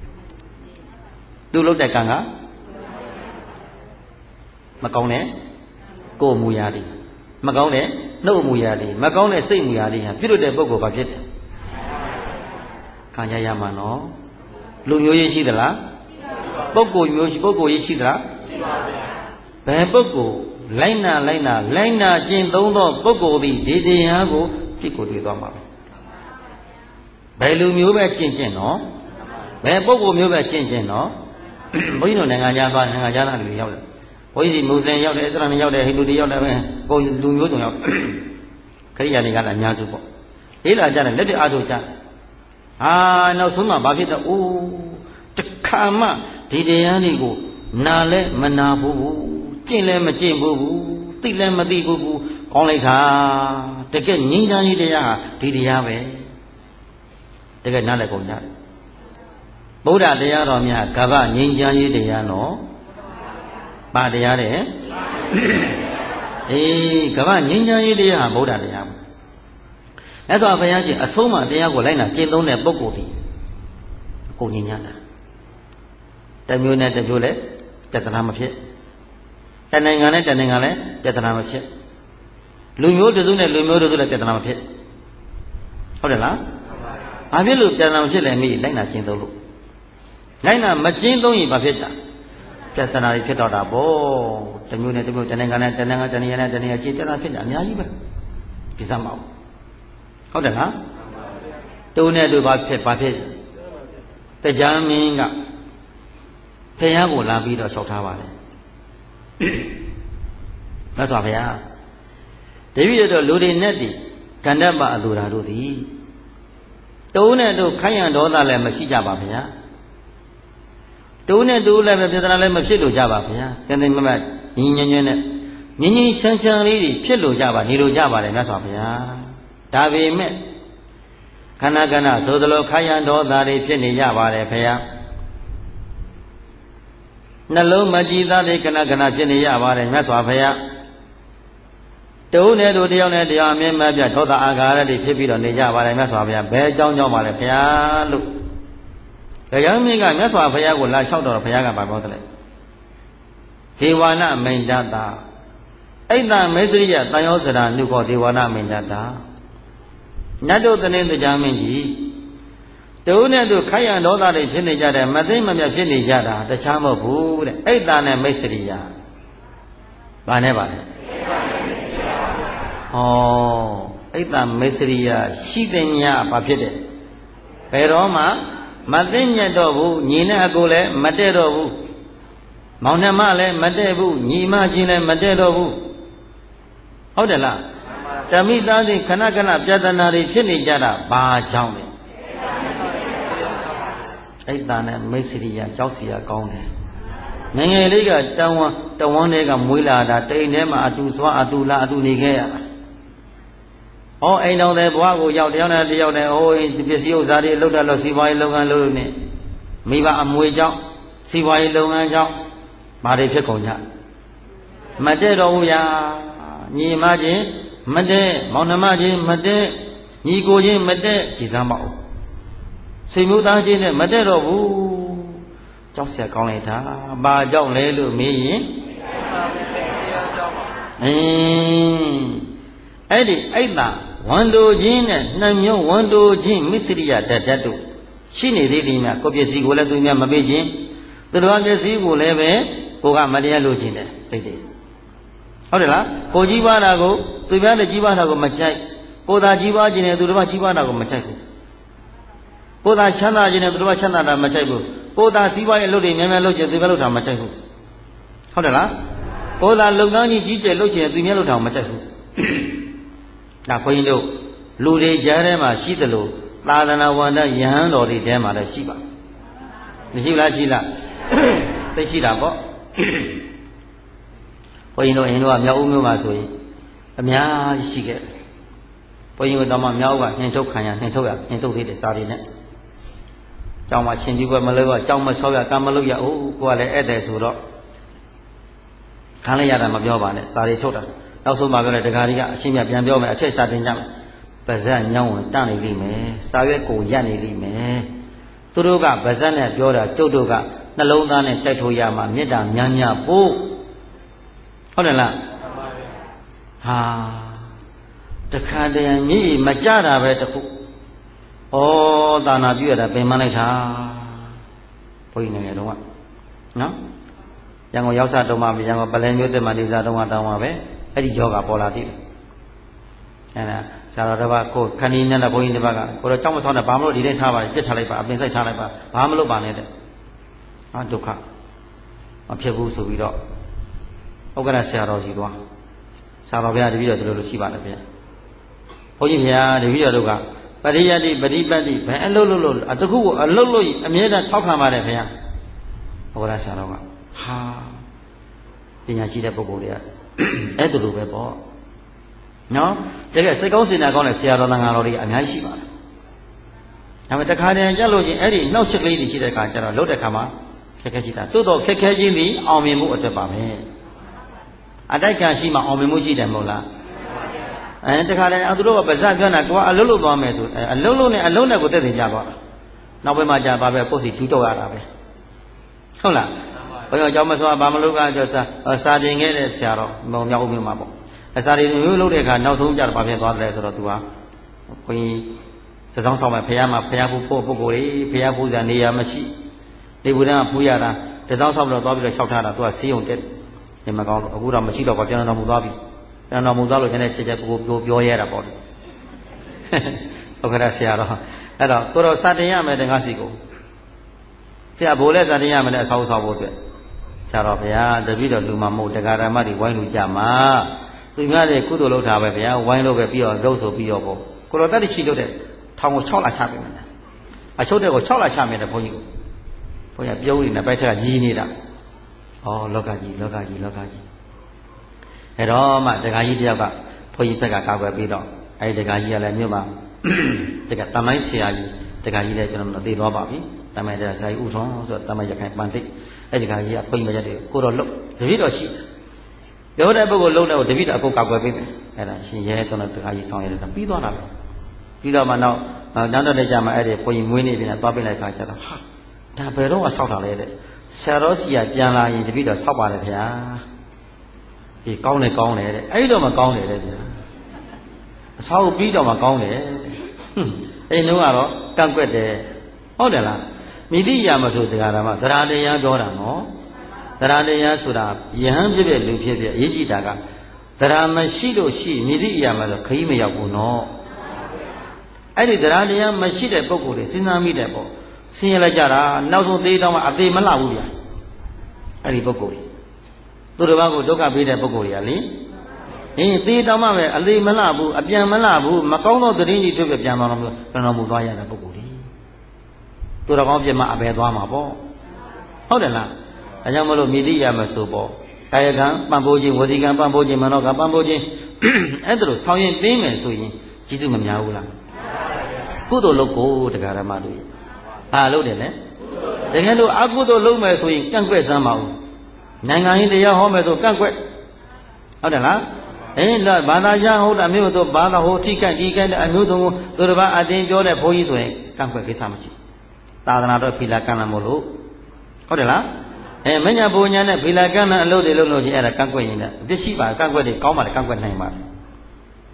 သူလုပ်တဲ့ကံကမကောင်းတဲ့ကိုယ်မူရာတွေမကောင်းတဲ့နှုတ်မူရာတွေမကောင်းတဲ့စိတ်မူရာတွေဟာပြုတ်တဲ့ပုဂ္ဂိုလ်ဘာဖြစ်တယ်ခံရရမှာနော်လူမျိုးရေးရှိသလားပုဂ္ဂိုလ်မျိုးရှိပုဂ္ဂိုလ်ရေးရှိသလားရှိပါဗျာဘယ်ပုဂ္ဂိုလ်လိုက်နာလိုက်နာလိုက်နာကျင့်သုံးသောပုဂ္ဂိုလ်သည်ဒီတရားကိုပြစ်ကိုတွေ့သွားမှာပဲဘယ်လူမျိုးပဲကျင့်ကျင့်နော်ဘယ်ပုဂ္ဂိုလ်မျိုးပဲကျင့်ကျင့်နော်ဘုန်းကြီးတို့နိုင်ငံခြားသွားနိုင်ငံခြားသားလူရောက်တယ်ဘုန်းကြီးမွတ်စလင်ရောက်တယ်အစ္စလာမ်ရောက်တယ်ဟိန္ဒူတွေရောက်တယ်ပဲကိုယ်လူမျိုးစုံရောက်ခရိယာတွေကလည်းအများစုပေါ့လေးလာကြတယ်လက်တွေအားထုတ်ကြဟာနောက်ဆုံးမှဘာဖြစ်တော့အိုးတခါမှဒီတရားတွေကိုနာလဲမနာဘူးကျင့်လဲမကျင့်ဘူးသိလဲမသိဘူးကောင်းလိုက်တာတကယ်ငြိမ်းချမ်းရေးတရားဟာဒီတရားပဲတကယ်နားလဲကုန်ကြတယ်ဗုဒ္ဓတရားတော်များကဗ္ဗငြိမ်းချမ်းရေးတရားနော်ပါတရားတဲ့အေးကဗ္ဗငြိမ်းချမ်းရေးတရားဟာဗုဒ္ဓတရားပဲအဲ့တော့ဘုရားရှင်အဆုံးမတရားကိုလိုက်နာကျင့်သုံးတဲ့ပုဂ္ဂိုလ်ဒီကိုငြိမ်းချမ်းတာတမျိုးနဲ့တမျိုးလဲပြဿနာမဖြစ်တနိုင်ငံနဲ့တနိုင်ငံလည်းပြဿနာမဖြစ်လူမျိုးတစုနဲ့လူမျိုးတစုလည်းပြဿနာမဖြစ်ဟုတ်တယ်လားဘာဖြစ်လို့ပြဿနာမဖြစ်လဲမိလိုက်နာကျင့်သုံးလို့လိုက်နာမကျင့်သုံးရင်ဘာဖြစ်တာပြဿနာတွေဖြစ်တော့တာဗောတမျိုးနဲ့တမျိုးတနိုင်ငံနဲ့တနိုင်ငံတနေရာနဲ့တနေရာကျင့်ပြဿနာဖြစ်တာအများကြီးပဲဒီစမ်းမအောင်ဟုတ်တယ်လားတုံးနဲ့တူဘာဖြစ်ဘာဖြစ်တရားမင်းကဖခင်ကိုလာပြီးတော့လျှောက်ထားပါတယ်မြတ်စွာဘုရားတပည့်တော်လူတွေနဲ့တည်းကန္တပအလိုဓာတို့သည်တုံးနဲ့တို့ခိုင်းရန်ဒေါသလည်းမရှိကြပါဗျာတုံးနဲ့တူလည်းပဲပြဿနာလည်းမဖြစ်လို့ကြပါဗျာသင်္သိမမညီညွတ်ညွတ်နဲ့ညီညီချမ်းချမ်းလေးတွေဖြစ်လို့ကြပါနေလို့ကြပါတယ်မြတ်စွာဘုရားဒါပေမဲ့ခဏခဏသို့သလိုခိုင်းရန်ဒေါသတွေဖြစ်နေကြပါတယ်ဘုရားနှလုံးမကြည်သားတွေခဏခဏဖြစ်နေရပါတယ်မြတ်စွာဘုရားတုံးနဲ့တို့တယောက်နဲ့တယောက်အမြဲမပြဒေါသအာဃာရတွေဖြစ်ပြီးတော့နေကြပါတယ်မြတ်စွာဘုရားဘယ်အကြောင်းကြောင့်ပါလဲဘုရားလို့တရားမင်းကမြတ်စွာဘုရားကိုလာလျှောက်တော့ဘုရားကပြောတယ်ဒေဝနာမိန်တတာအိဋ္ဌမေစရိယတန်ယောစရာနုခောဒေဝနာမိန်တတာနတ်တို့တနေတရားမင်းကြီးတုံးနဲ့တို့ခိုင်ရန်ဒေါသတွေဖြစ်နေကြတယ်မသိမမြတ်ဖြစ်နေကြတာတခြားမဟုတ်ဘူးတဲ့အိဋ္ဌနဲ့မိတ်စရိယဘာနဲ့ပါလဲဩအိဋ္ဌမိတ်စရိယရှိတဲ့ညဘာဖြစ်တယ်ဘယ်တော့မှမသိညက်တော့ဘူးညီနဲ့အကိုလည်းမတည့်တော့ဘူးမောင်နှမလည်းမတည့်ဘူးညီမချင်းလည်းမတည့်တော့ဘူးဟုတ်တယ်လားဓမိသားတွေခဏခဏပြဿနာတွေဖြစ်နေကြတာဘာကြောင့်လဲအိဋ္ဌာနဲ့မိတ်ဆွေရကြောက်စီရကောင်းတယ်ငငယ်လေးကတဝန်းတဝန်းတွေကမွေးလာတာတိမ်ထဲမှာအတူစွာအတူလာအတူနေခဲ့ရတာဩအိမ်တော်တဲ့ဘွားကိုရောက်တယောက်နဲ့တယောက်နဲ့အိုးပစ္စည်းဥစ္စာတွေလှုပ်တယ်လို့စီးပွားရေးလုပ်ငန်းလုပ်လို့နေမိဘအမွေကြောင့်စီးပွားရေးလုပ်ငန်းကြောင့်ဘာတွေဖြစ်ကုန်ကြမတည့်တော့ဘူးဗျာညီမချင်းမတည့်မောင်နှမချင်းမတည့်ညီကိုချင်းမတည့်ကြည်စမ်းမအောင်စိတ်မျိုးသားချင်းနဲ့မတည့်တော့ဘူးကြောက်เสียကောင်းလိုက်တာဘာကြောင့်လဲလို့မေးရင်အင်းအဲ့ဒီအိတ်တာဝန်တိုချင်းနဲ့နှံမျိုးဝန်တိုချင်းမစ္စရိယတတ်တတ်တို့ရှိနေသေးတယ်မြတ်ကိုပစ္စည်းကိုလည်းသူများမပေးခြင်းသူတော်ပစ္စည်းကိုလည်းပဲကိုကမတရားလို့ခြင်းတယ်သိတယ်ဟုတ်တယ်လားကိုကြီးပွားတာကိုသူများနဲ့ကြီးပွားတာကိုမကြိုက်ကိုသာကြီးပွားခြင်းနဲ့သူတော်ကြီးပွားတာကိုမကြိုက်ဘူးကိုသာချမ်းသာခြင်းနဲ့သူတော်ချမ်းသာတာမကြိုက်ဘူးကိုသာစီးပွားရေးလုပ်တွေများများလုပ်ခြင်းသူများလုပ်တာမကြိုက်ဘူးဟုတ်တယ်လားကိုသာလုပ်ငန်းကြီးကြီးကျယ်လုပ်ခြင်းသူများလုပ်တာမကြိုက်ဘူးဒါခွင်းတို့လူတွေကြားထဲမှာရှိသလိုသာသနာဝန္တယဟန်တော်တွေထဲမှာလည်းရှိပါမရှိလားရှိလားသိရှိတာပေါ့ဘုန်းကြီးတို့အင်းတို့ကမြောက်ဦးမြို့မှာဆိုရင်အများကြီးရှိခဲ့ဘုန်းကြီးတို့တော့မှမြောက်ဦးကနှင်ထုတ်ခံရနှင်ထုတ်ရနှင်ထုတ်သေးတယ်စာတွေနဲ့ကျောင်းမှာရှင်ကြီးဘွယ်မလို့ကကျောင်းမဆောက်ရကံမလို့ရအိုးကိုကလည်းဧည့်သည်ဆိုတော့ခံလိုက်ရတာမပြောပါနဲ့စာတွေထုတ်တာနောက်ဆုံးမှပြောတယ်တခါကြီးကအရှင်းပြပြန်ပြောမယ်အထက်စာတင်ကြမယ်ပါဇက်ညောင်းဝင်တန့်နေလိမ့်မယ်စာရွက်ကိုရက်နေလိမ့်မယ်သူတို့ကပါဇက်နဲ့ပြောတာကျုပ်တို့ကနှလုံးသားနဲ့တိုက်ထိုးရမှာမေတ္တာများများပို့ဟုတ်တယ်လားဟာတခါတည်းမြည်မကြတာပဲတခုဩသာနာပြုရတာပင်မလိုက်တာဘုန်းကြီးနေငယ်တော့ကနော်ရန်ကုန်ရောက်စားတော့မှရန်ကုန်ပလဲမျိုးတက်မှနေစားတော့မှတောင်းပါပဲအဲ့ဒီယောဂပေါ်လာသေးတယ်အဲ့ဒါဆရာတော်တစ်ပါးကိုခဏီနဲ့ဘုန်းကြီးတစ်ပါးကကိုတော့ကြောက်မဆောင်းနဲ့ဘာမလို့ဒီတိုင်းထားပါပြစ်ထားလိုက်ပါအပင်ဆိုင်ထားလိုက်ပါဘာမလို့ပါနဲ့တဲ့ဟာဒုက္ခမဖြစ်ဘူးဆိုပြီးတော့ဥက္ကဋ္ဌဆရာတော်စီသွားဆရာတော်ဘုရားတပည့်တော်ဒီလိုလိုရှိပါတယ်ဗျာဘုန်းကြီးဘုရားတပည့်တော်တို့ကပရိယတ္တိပฏิပတ်တိဘယ်အလုပ်လုပ်လို့တခုကိုအလုပ်လို့အမြဲတမ်းထောက်ခံပါတယ်ခင်ဗျာဥက္ကဋ္ဌဆရာတော်ကဟာပညာရှိတဲ့ပုဂ္ဂိုလ်တွေကအဲ့ဒါလိုပဲပေါ့နော်တကယ်စိတ်ကောင်းစေနာကောင်းတဲ့ဆရာတော်သံဃာတော်တွေအများကြီးရှိပါတယ်ဒါပေမဲ့တခါတည်းကြလို့ချင်းအဲ့ဒီနှောက်ချက်ကလေးတွေရှိတဲ့အခါကျတော့လှုပ်တဲ့ခါမှာခက်ခဲရှိတာသို့တော့ခက်ခဲခြင်းသည်အောင်မြင်မှုအတွက်ပါပဲအတိုက်ခံရှိမှအောင်မြင်မှုရှိတယ်မဟုတ်လားအဲတခါတည်းသူတို့ကပါဇက်ပြောတာကိုကအလုံးလုံးသွားမယ်ဆိုအလုံးလုံးနဲ့အလုံးနဲ့ကိုတက်သိကြသွားနောက်ပိုင်းမှာကြာပါပဲပုတ်စီထူတော့ရတာပဲဟုတ်လားဘယ်တော့ကြောင့်မဆိုဘာမလို့ကကြောစာစာတင်ခဲ့တဲ့ဆရာတော်မောင်မြောက်ဦးမြို့မှာပေါ့အစာတွေမျိုးလုပ်တဲ့အခါနောက်ဆုံးကြတော့ဘာဖြစ်သွားတယ်ဆိုတော့သူကဘုန်းကြီးစစောင်းဆောင်မဲ့ဖះမှာဖះဖို့ဖို့ပုဂ္ဂိုလ်တွေဖះဖို့စံနေရာမရှိဒီဘူရန်ကဖူးရတာတစောင်းဆောင်ပြီးတော့သွားပြီးတော့လျှောက်ထားတာသူကစီးုံတက်နေမကောင်းအခုတော့မရှိတော့ဘာပြန်တော်မူသွားပြီပြန်တော်မူသွားလို့ကျန်တဲ့ချက်ချက်ကိုပြောပြောရတာပေါ့လေဟုတ်ကဲ့ဆရာတော်အဲ့တော့ကိုတော့စာတင်ရမယ်တကားစီကိုဆရာဘိုးလည်းစာတင်ရမယ်နဲ့အဆောက်အဆောက်ဖို့အတွက်ဆရာတော်ဘုရားတပည့်တော်လူမမို့တရားဓမ္မတွေဝိုင်းလူကြမှာသူများတွေကုသိုလ်လုပ်တာပဲဗျာဝိုင်းလို့ပဲပြီးတော့လုပ်ဆိုပြီးတော့ပေါ့ကိုတော်တက်ရှိလို့တဲ့ထောင်ကို၆လချပေးမယ်အချုပ်တဲ့ကို၆လချမယ်တဲ့ဘုန်းကြီးကိုဘုန်းကြီးပြုံးနေတဲ့ဘက်ထက်ကရည်နေတာဩလောကကြီးလောကကြီးလောကကြီးအဲ့တော့မှတရားကြီးတယောက်ကဘုန်းကြီးဘက်ကကာကွယ်ပြီးတော့အဲ့ဒီတရားကြီးကလည်းမြို့မှာတကတမိုင်းဆရာကြီးတရားကြီးလည်းကျွန်တော်မသိတော့ပါဘူးတမိုင်းတရားဆရာကြီးဥထုံးဆိုတော့တမိုင်းရခိုင်ပန်တိတ်အဲ့ဒီတရားကြီးကဘုန်းကြီးမရက်တယ်ကိုတော့လို့တပည့်တော်ရှိပြောတဲ့ပုဂ္ဂိုလ်လုံးတဲ့တပည့်တော်အကုန်ကာကွယ်ပေးမယ်အဲ့ဒါရှင်ရဲတော်တော်တရားကြီးဆောင်ရတယ်ပြီးသွားတာပဲပြီးတော့မှနောက်နောက်တော့လည်းကြာမှအဲ့ဒီဘုန်းကြီးမွေးနေပြီနဲ့သွားပေးလိုက်ခါကျတော့ဟာဒါဘယ်တော့မှဆောက်တာလဲတဲ့ဆရာတော်စီကပြန်လာရင်တပည့်တော်ဆောက်ပါတယ်ဗျာဒီကောင်းတယ်ကောင်းတယ်တဲ့အဲ့တော့မှကောင်းတယ်တဲ့ဗျာအဆောက်ပြီးတော့မှကောင်းတယ်အဲ့နှုံးကတော့ကန့်ကွက်တယ်ဟုတ်တယ်လားမိတိယာမဆိုတရားဓမ္မသရတရားပြောတာနော်သရတရားဆိုတာယဟန်ဖြစ်တဲ့လူဖြစ်ဖြစ်အရေးကြီးတာကသရမရှိလို့ရှိမိတိယာမဆိုခရီးမရောက်ဘူးနော်အဲ့ဒီသရတရားမရှိတဲ့ပုဂ္ဂိုလ်တွေစဉ်းစားမိတယ်ပေါ့ဆင်းရဲလိုက်ကြတာနောက်ဆုံးသေးတော့မှအသေးမလှဘူးဗျာအဲ့ဒီပုဂ္ဂိုလ်သူတစ်ပါးကိုဒုက္ခပေးတဲ့ပုဂ္ဂိုလ်တွေကလေအင်းသေးတော့မှပဲအသေးမလှဘူးအပြန်မလှဘူးမကောင်းသောသတင်းကြီးတွေ့ပြပြန်သွားတော့ပြန်တော်မူသွားရတဲ့ပုဂ္ဂိုလ်တွေသူတော်ကောင်းပြမအဘယ်သွားမှာပေါ့ဟုတ်တယ်လားအဲကြောင့်မလို့မိတိယမဆိုပေါ့ကာယကံပံ့ပိုးခြင်းဝစီကံပံ့ပိုးခြင်းမနောကံပံ့ပိုးခြင်းအဲ့ဒါလို့ဆောင်ရင်ပေးမယ်ဆိုရင်ကျေးဇူးမများဘူးလားကုသိုလ်လုပ်ကိုတရားဓမ္မတို့ဟာလုပ်တယ်လေတကယ်လို့အကုသိုလ်လုပ်မယ်ဆိုရင်ကန့်ကွက်စမ်းပါဦးနိုင်ငံရေးတရားဟောမယ်ဆိုကန့်ကွက်ဟုတ်တယ်လားအင်းဘာသာရဟုတ်တာမျိုးဆိုဘာသာဟိုထိကန့်ဒီကန့်တဲ့အမျိုးစုံကိုသူတစ်ပါးအတင်းပြောတဲ့ဘုန်းကြီးဆိုရင်ကန့်ကွက်ကိစ္စမရှိသာသနာတော်ဖီလာကန့်လန့်မို့လို့ဟုတ်တယ်လားအဲမညာဘုံညာနဲ့ဖီလာကန့်လန့်အလုပ်တွေလုပ်လို့ချင်းအဲ့ဒါကန့်ကွက်ရင်လည်းအပြစ်ရှိပါကန့်ကွက်တွေကောင်းပါလေကန့်ကွက်နိုင်ပါလေ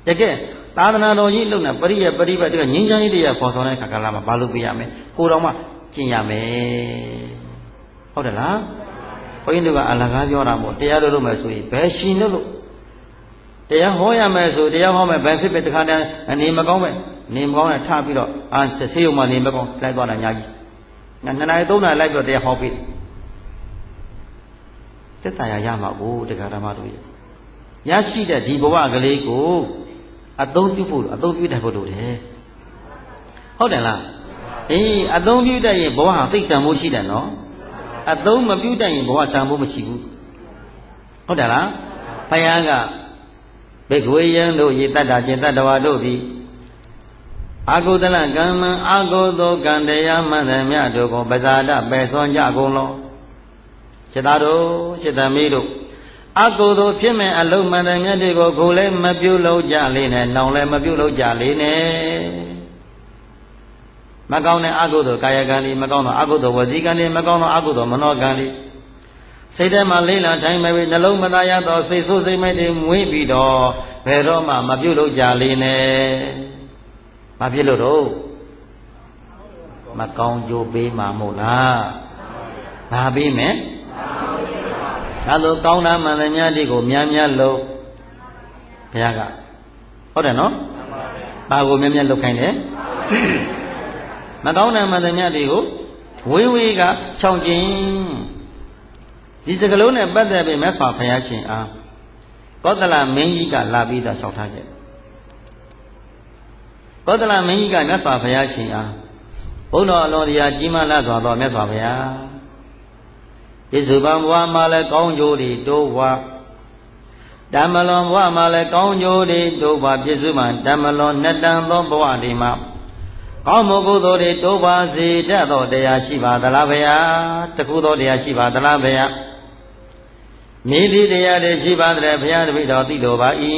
တကယ်သာသနာတော်ကြီးလုံနဲ့ပရိယပရိပတ်တကငြိမ်းချမ်းရေးတရားပေါ်ဆောင်တဲ့ခါကလာမှာဘာလို့ပြရမလဲကိုတော်မှကျင့်ရမယ်ဟုတ်တယ်လားဘုန်းကြီးတို့ကအလကားပြောတာမို့တရားလို့လို့မယ်ဆိုရင်ဘယ်ရှင်လို့လို့တရားဟောရမယ်ဆိုတရားဟောမယ်ဘယ်ဖြစ်ဖြစ်တခါတည်းအနေမကောင်းပဲနေမကောင်းနဲ့ထပြီးတော့အာဆေးရုံမှာနေမကောင်းလိုက်သွားတာညာကြီးနှစ်နာရီသုံးနာရီလိုက်ပြီးတော့တရားဟောပြီးသက်သာရရမှာကိုတရားဓမ္မတို့ရရှိတဲ့ဒီဘဝကလေးကိုအသုံးပြုဖို့အသုံးပြုတတ်ဖို့လိုတယ်ဟုတ်တယ်လားအေးအသုံးပြုတတ်ရင်ဘဝဟာသိတန်ဖို့ရှိတယ်နော်အသုံးမပြုတတ်ရင်ဘဝတန်ဖို့မရှိဘူးဟုတ်တယ်လားဘုရားကဘိက္ခဝေယံတို့ယေတ္တကျင်တ္တဝါတို့သည်အာဂုတလကမ္မံအာဂုသောကံတရားမှန်သမျှတို့ကိုပဇာတပယ်စွန်ကြကုန်လောစေတတို့စေတမီးတို့အာဂုသောဖြစ်မဲ့အလုံးမှန်သမျှတွေကိုကိုယ်လည်းမပြုလုပ်ကြလေနဲ့နောင်လည်းမပြုလုပ်ကြလေနဲ့မကောင်းတဲ့အာဂုသောကာယကံတွေမကောင်းသောအာဂုသောဝစီကံတွေမကောင်းသောအာဂုသောမနောကံတွေစိတ်ထဲမှာလေးလာထိုင်မဲ့ပြီးနှလုံးမသားရသောစိတ်ဆိုးစိတ်မဲ့တွေမွေးပြီးတော့ဘယ်တော့မှမပြုတ်လို့ကြလေနဲ့မဖြစ်လို့တော့မကောင်းကြိုးပေးမှာမို့လားဘာပေးမယ်ဒါလိုကောင်းတာမှန်သမျှတွေကိုများများလုပ်ဘုရားကဟုတ်တယ်နော်ဘာကိုများများလုပ်ခိုင်းတယ်မကောင်းတာမှန်သမျှတွေကိုဝေးဝေးကရှောင်ကျင်ဒီစကလုံးနဲ့ပတ်သက်ပြီးမြတ်စွာဘုရားရှင်အားကောသလမင်းကြီးကလာပြီးတော့လျှောက်ထားခဲ့ကောသလမင်းကြီးကမြတ်စွာဘုရားရှင်အားဘုန်းတော်အလွန်တရားကြီးမားလာစွာသောမြတ်စွာဘုရားပြစ္ဆုပန်ဘဝမှာလည်းကောင်းကျိုးတွေတိုးဝါဓမ္မလွန်ဘဝမှာလည်းကောင်းကျိုးတွေတိုးဝါပြစ္ဆုပန်ဓမ္မလွန်နှစ်တန်သောဘဝတွေမှာကောင်းမှုကုသိုလ်တွေတိုးပါစေတတ်သောတရားရှိပါသလားဗျာတခုသောတရားရှိပါသလားဗျာမိသည့်တရားတွေရှိပါတဲ့ဘုရားတပည့်တော်သိတော်ပါ၏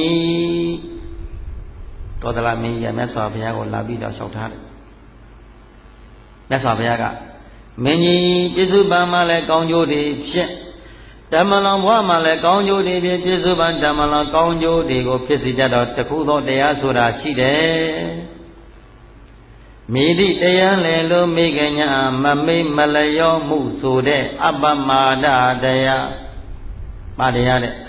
သောတလမင်းကြီးမြတ်စွာဘုရားကိုလာပြီးတော့လျှောက်ထားတယ်မြတ်စွာဘုရားကမင်းကြီးပြစ္ဆုပန်မှာလည်းကောင်းကျိုးတွေဖြစ်ဓမ္မလွန်ဘဝမှာလည်းကောင်းကျိုးတွေဖြစ်ပြစ္ဆုပန်ဓမ္မလွန်ကောင်းကျိုးတွေကိုဖြစ်စေတတ်တော့တခုသောတရားဆိုတာရှိတယ်မိသည့်တရားလေလို့မိခင်ညာမမိတ်မလျောမှုဆိုတဲ့အပ္ပမာဒတရားပါတရားတဲ့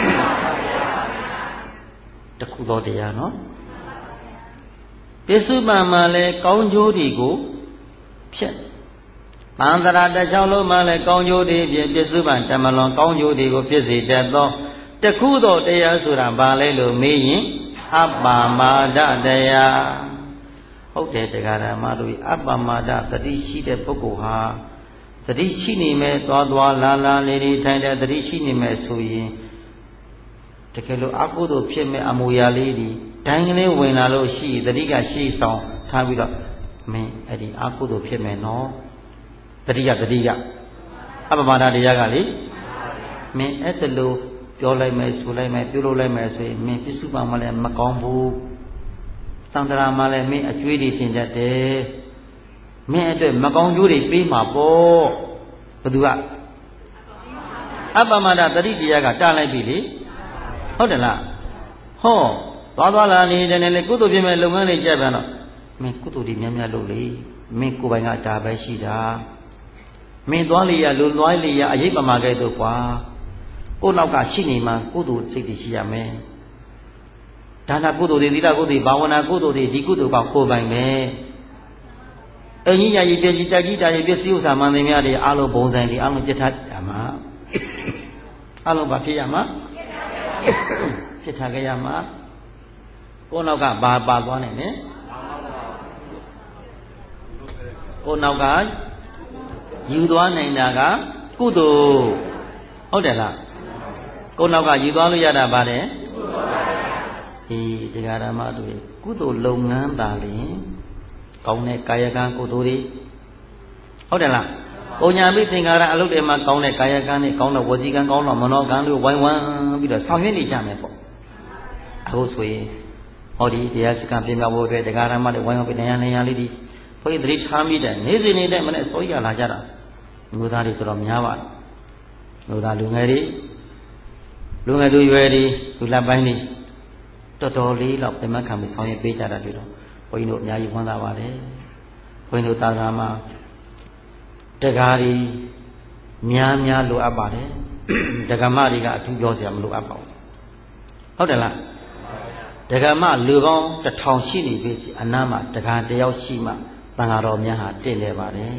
တခုသောတရားနော်ပြစ္ဆုပန်မှာလည်းကောင်းကျိုးတွေကိုဖြစ်သံသရာတစ်ချောင်းလုံးမှာလည်းကောင်းကျိုးတွေဖြစ်ပြစ္ဆုပန်ဓမ္မလွန်ကောင်းကျိုးတွေကိုဖြစ်စေတတ်သောတခုသောတရားဆိုတာဘာလဲလို့မေးရင်အပ္ပမာဒတရားဟုတ်တယ်တရားဓမ္မတို့အပ္ပမာဒတတိရှိတဲ့ပုဂ္ဂိုလ်ဟာတတိရှိနေမဲ့သွားသွားလာလာနေနေထိုင်တဲ့တတိရှိနေမဲ့ဆိုရင်တကယ်လို့အကုသို့ဖြစ်မဲ့အမူအရာလေးဒီဒိုင်းကလေးဝင်လာလို့ရှိတတိကရှိဆောင်ထားပြီးတော့မင်းအဲ့ဒီအကုသို့ဖြစ်မဲ့နော်တတိကတတိကအပ္ပမာဒတရားကလေမင်းအဲ့ဒါလို့ပြောလိုက်မယ်ဆိုလိုက်မယ်ပြုလုပ်လိုက်မယ်ဆိုရင်မင်းပြစ္ဆုပန်မှလည်းမကောင်းဘူးသံတရာမှလည်းမင်းအကျွေးတွေတင်တတ်တယ်မင်းအတွက်မကောင်းကျိုးတွေပေးမှာပေါ့ဘယ်သူကအပ္ပမဒတတိတရားကတားလိုက်ပြီလေဟုတ်တယ်လားဟောသွားသွားလာနေတဲ့နဲ့လေကုသိုလ်ဖြစ်မဲ့လုပ်ငန်းတွေကြက်ပြန်တော့မင်းကုသိုလ်တွေများများလုပ်လေမင်းကိုယ်ပိုင်ကဒါပဲရှိတာမင်းသွားလေရလူသွားလေရအရေးပမာခဲ့တော့ကွာကိုယ်နောက်ကရှိနေမှကုသိုလ်စိတ်တွေရှိရမယ်ဒါနကုသိုလ်တွေသီလကုသိုလ်ဘာဝနာကုသိုလ်တွေဒီကုသိုလ်ကကိုယ်ပိုင်ပဲအင်းကြီးညာကြီးပြည့်ကြီးတက်ကြီးတာကြီးပြည့်စည်ဥစ္စာမှန်သမျှတွေအလုံးဘုံဆိုင်တွေအလုံးပြစ်ထားရမှာအလုံးဘာဖြစ်ရမှာဖြစ်ထားကြရမှာကိုယ်နောက်ကဘာပါသွားနိုင်လဲကိုယ်နောက်ကယူသွားနိုင်တာကကုသိုလ်ဟုတ်တယ်လားကိုယ်နောက်ကယူသွားလို့ရတာဗါတယ်အေးတရားဓမ္မတို့ကုသိုလ်လုပ်ငန်းသာလျှင်ကောင်းတဲ့ကာယကံကုသိုလ်တွေဟုတ်တယ်လားပုံညာပိသင်္ကာရအလုပ်တွေမှာကောင်းတဲ့ကာယကံတွေကောင်းတဲ့ဝစီကံကောင်းတဲ့မနောကံတွေဝိုင်းဝန်းပြီးတော့ဆောင်ရွက်နေကြမယ်ပေါ့အခုဆိုရင်ဟောဒီတရားစခန်းပြင်ပြဖို့အတွက်တရားဓမ္မတွေဝိုင်းဝန်းပြီးနေရာနေရာလေးဒီဘုရားသတိထားမိတယ်နေ့စဉ်နေတဲ့မနေ့စောရလာကြတာမျိုးသားတွေဆိုတော့များပါတယ်မျိုးသားလူငယ်တွေလူငယ်လူရွယ်တွေလူလက်ပိုင်းတွေတော်တော်လေးတော့ပြန်မှခံပြီးဆောင်ရွက်ပေးကြတာတွေ့တော့ဘုန်းကြီးတို့အများကြီးဝမ်းသာပါတယ်ဘုန်းကြီးတို့သာသနာမှာတက္ကရီများများလိုအပ်ပါတယ်ဒကမတွေကအထူးပြောစရာမလိုအပ်ပါဘူးဟုတ်တယ်လားဒကမလူပေါင်းတစ်ထောင်ရှိနေပြီအနားမှာဒကာတယောက်ရှိမှသံဃာတော်များဟာတင့်နေပါတယ်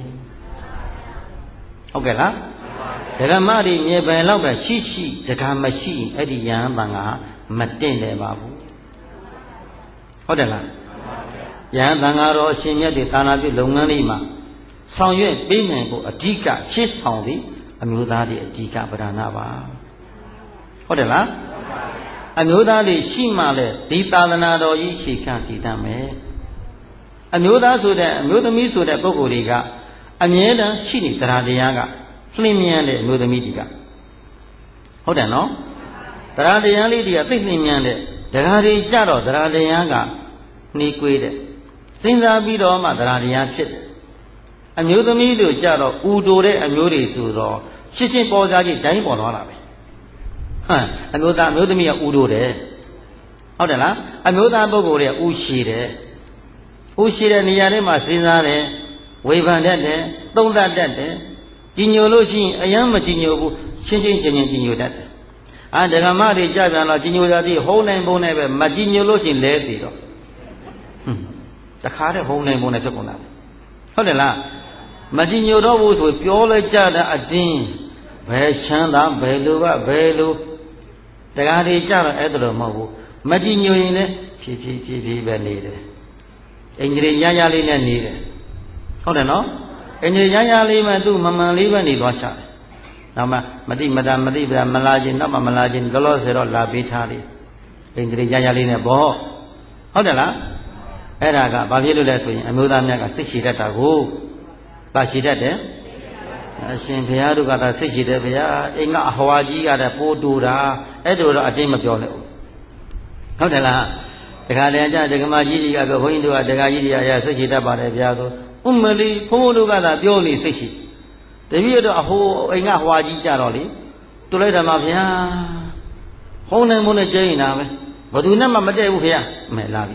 ဟုတ်ကဲ့လားဒကမတွေမြေပယ်လောက်ပဲရှိရှိဒကာမရှိအဲ့ဒီယဟန်သံဃာမတင့်နေပါဘူးဟုတ်တယ်လားယဟန်သံဃာတော်အရှင်မြတ်တွေသာနာပြုလုပ်ငန်းလေးမှာဆောင်ရွက်ပေးနိုင်ဖို့အဓိကရှေ့ဆောင်သည်အမျိုးသားတွေအဓိကပဓာနာပါဟုတ်တယ်လားအမျိုးသားတွေရှိမှလည်းဒီသာသနာတော်ကြီးရှေ့ခံတည်တတ်မယ်အမျိုးသားဆိုတဲ့အမျိုးသမီးဆိုတဲ့ပုဂ္ဂိုလ်တွေကအမြဲတမ်းရှိနေတရားတရားကလင်းမြန်တဲ့အမျိုးသမီးတွေကဟုတ်တယ်နော်တရားတရားလေးတွေကသိလင်းမြန်တဲ့ဒကာတွေကြတော့တရားတရားကနှီးကွေးတဲ့စဉ်းစားပြီးတော့မှတရားတရားဖြစ်တယ်အမျိုးသမီးတို့ကြတော့ဥတိုတဲ့အမျိုးတွေဆိုတော့ရှင်းရှင်းပေါ်စားကြည့်တိုင်းပေါ်သွားတာပဲဟမ်အမျိုးသားအမျိုးသမီးကဥတိုတယ်ဟုတ်တယ်လားအမျိုးသားပုဂ္ဂိုလ်တွေကဥရှိတယ်ဥရှိတဲ့နေရာတွေမှာစဉ်းစားတယ်ဝေဖန်တတ်တယ်သုံးသပ်တတ်တယ်ကြီးညိုလို့ရှိရင်အယမ်းမကြီးညိုဘူးရှင်းရှင်းချင်းချင်းကြီးညိုတတ်တယ်အာဒကမတွေကြပြန်တော့ကြီးညိုကြသည်ဟုံးနိုင်ပုံနဲ့ပဲမကြီးညိုလို့ရှိရင်လဲသေးတော့ဟွန်းတခါတည်းဟုံးနိုင်ပုံနဲ့ဖြစ်ကုန်တာဟုတ်တယ်လားမကြီးညိုတော့ဘူးဆိုပြောလိုက်ကြတာအတင်းဘယ်ချမ်းသာဘယ်လိုကဘယ်လိုတခါတည်းကြတော့အဲ့ဒါလိုမဟုတ်ဘူးမကြီးညိုရင်လည်းဖြည်းဖြည်းဖြည်းဖြည်းပဲနေတယ်အင်္ဂလိပ်ရရလေးနဲ့နေတယ်ဟုတ်တယ်နော်အင်္ဂလိပ်ရရလေးမှသူ့မမှန်လေးပဲနေသွားချတယ်နောက်မှမတိမတာမတိပဒါမလာခြင်းနောက်မှမလာခြင်းကလောဆယ်တော့လာပေးထားလေးအင်္ဂလိပ်ရရလေးနဲ့ဘောဟုတ်တယ်လားအဲ့ဒါကဘာဖြစ်လို့လဲဆိုရင်အမျိုးသားများကစိတ်ရှိတတ်တာကိုပါရှိတတ်တယ်အရှင်ဘုရားတို့ကသာစိတ်ရှိတယ်ဗျာအိမ်ကအဟွာကြီးကတည်းပိုးတူတာအဲ့ဒါတော့အတင်းမပြောနဲ့ဟုတ်တယ်လားတခါတည်းအကြဒကမကြီးကြီးကတော့ဘုန်းကြီးတို့ကဒကာကြီးတွေအရာစိတ်ရှိတတ်ပါတယ်ဗျာဆိုဥမလီဘုန်းဘုန်းတို့ကသာပြောနေစိတ်ရှိတပည့်တော့အဟိုအိမ်ကဟွာကြီးကြတော့လေတူလိုက်တယ်မှာဗျာဟုံးနေမုန်းနဲ့ကျင်းနေတာပဲဘယ်သူနဲ့မှမတည့်ဘူးခင်ဗျအမေလာပြီ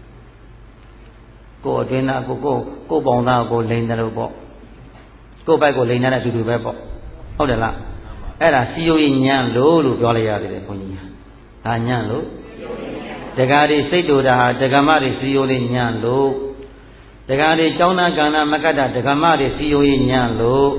ကိုအတွင်းသားကိုကိုကိုပေါင်သားကိုလိန်တယ်လို့ပေါ့ကိုဘက်ကိုလိန်တဲ့အတူတူပဲပေါ့ဟုတ်တယ်လားအဲ့ဒါစီယိုရင်ညံလို့လို့ပြောလိုက်ရတယ်ခွန်ကြီးဒါညံလို့တက္ကရီစိတ်တူတာတက္ကမတွေစီယိုလေးညံလို့တက္ကရီကျောင်းသားကဏ္ဍမကတ္တတက္ကမတွေစီယိုရင်ညံလို့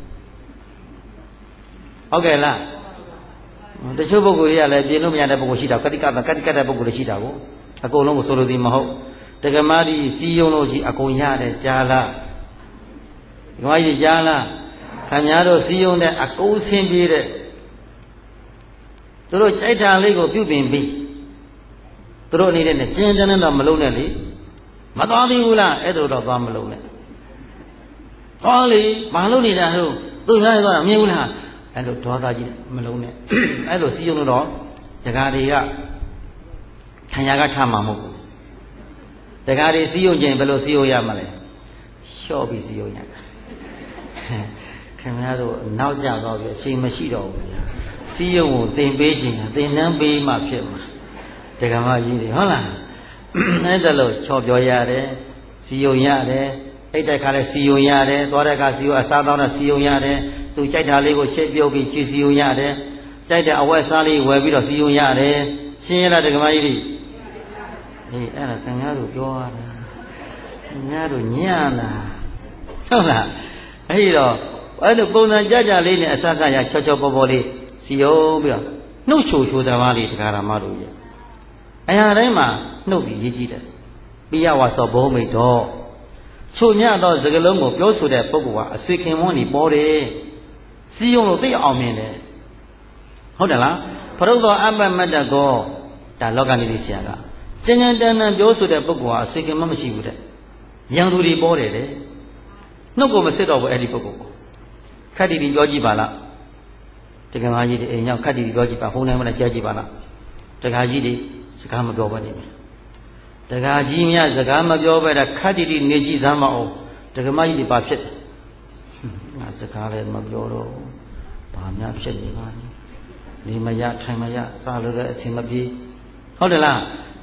ဟုတ်ကဲ့လားတချို့ပုဂ္ဂိုလ်တွေကလည်းပြင်လို့မရတဲ့ပုဂ္ဂိုလ်ရှိတာကတိကတာကတိကတဲ့ပုဂ္ဂိုလ်တွေရှိတာကိုအကုန်လုံးကိုဆိုလိုသည်မဟုတ်တက္ကမကြီးစီယုံလို့ရှိအကုန်ရတယ်ကြားလားဒီမှာကြီးကြားလားခင်ဗျားတို့စီယုံတဲ့အကုန်ဆင်းပြေးတဲ့သူတို့ကြိုက်တာလေးကိုပြုပြင်ပြီးသူတို့အနေနဲ့ကျင်းကျင်းတော့မလုံးနဲ့လေမသွားသေးဘူးလားအဲ့ဒါတော့သွားမလုံးနဲ့ဟောလေဘာလို့နေတာဟုတ်သူ့ဆိုင်သွားတာမြင်ဘူးလားအဲ့လိုဒေါသကြီးမလုံးနဲ့အဲ့လိုစီယုံလို့တော့ဒကာတွေကခံရကထားမှာမဟုတ်ဘူးတက္ကရီစီယုံကျင်ဘယ်လိုစီယုံရမှာလဲလျှော့ပြီးစီယုံရခင်ဗျားတို့နောက်ကျတော့ပြီအချိန်မရှိတော့ဘူးစီယုံကိုသင်ပေးခြင်းသင်နှမ်းပေးမှဖြစ်မှာတက္ကမကြီးတွေဟုတ်လားအဲ့ဒါလို့ချော်ပြောရတယ်စီယုံရတယ်အိတ်တက်ခါလဲစီယုံရတယ်သွားတဲ့အခါစီယုံအစားတောင်းတဲ့စီယုံရတယ်သူကြိုက်တာလေးကိုရှင်းပြုတ်ပြီးကြည်စီယုံရတယ်ကြိုက်တဲ့အဝတ်စားလေးဝယ်ပြီးတော့စီယုံရတယ်ရှင်းရတာတက္ကမကြီးတွေအေးအဲ့ဒါခင်ဗျားတို့ပြောရတာခင်ဗျားတို့ညံ့တာဟုတ်လားအဲ့ဒီတော့အဲ့လိုပုံစံကြကြလေးနဲ့အစကရချောချောပေါ်ပေါ်လေးစီယုံပြီးတော့နှုတ်ချိုချိုသမားလေးတရားဓမ္မတို့ရဲ့အရာတိုင်းမှာနှုတ်ပြီးရေးကြည့်တယ်ပိယဝါသောဘုံမိတ်တော်ချိုညံ့သောစကလုံးကိုပြောဆိုတဲ့ပုဂ္ဂိုလ်ကအဆွေခင်မွန်းနေပေါ်တယ်စီယုံလို့သိအောင်မြင်တယ်ဟုတ်တယ်လားဖရုသောအပ္ပမတ္တကောဒါလောကနိတိဆရာကကျဉ်းကျဉ်းတန်းတန်းပြောဆိုတဲ့ပုဂ္ဂိုလ်ဟာဆွေကင်မမရှိဘူးတဲ့ရန်သူတွေပေါ်တယ်တဲ့နှုတ်ကိုမစစ်တော့ဘူးအဲ့ဒီပုဂ္ဂိုလ်ကိုခက်တီတီပြောကြည့်ပါလားတက္ကမကြီးတွေအိမ်ရောက်ခက်တီတီပြောကြည့်ပါဖုန်းတိုင်းမနဲ့ကြားကြည့်ပါလားတက္ကကြီးတွေစကားမပြောဘဲနေမယ်တက္ကကြီးများစကားမပြောဘဲတာခက်တီတီနေကြည့်စမ်းမအောင်တက္ကမကြီးတွေဘာဖြစ်ငါစကားလည်းမပြောတော့ဘာများဖြစ်နေပါလဲနေမရထိုင်မရစားလို့လည်းအဆင်မပြေဟုတ်တယ်လား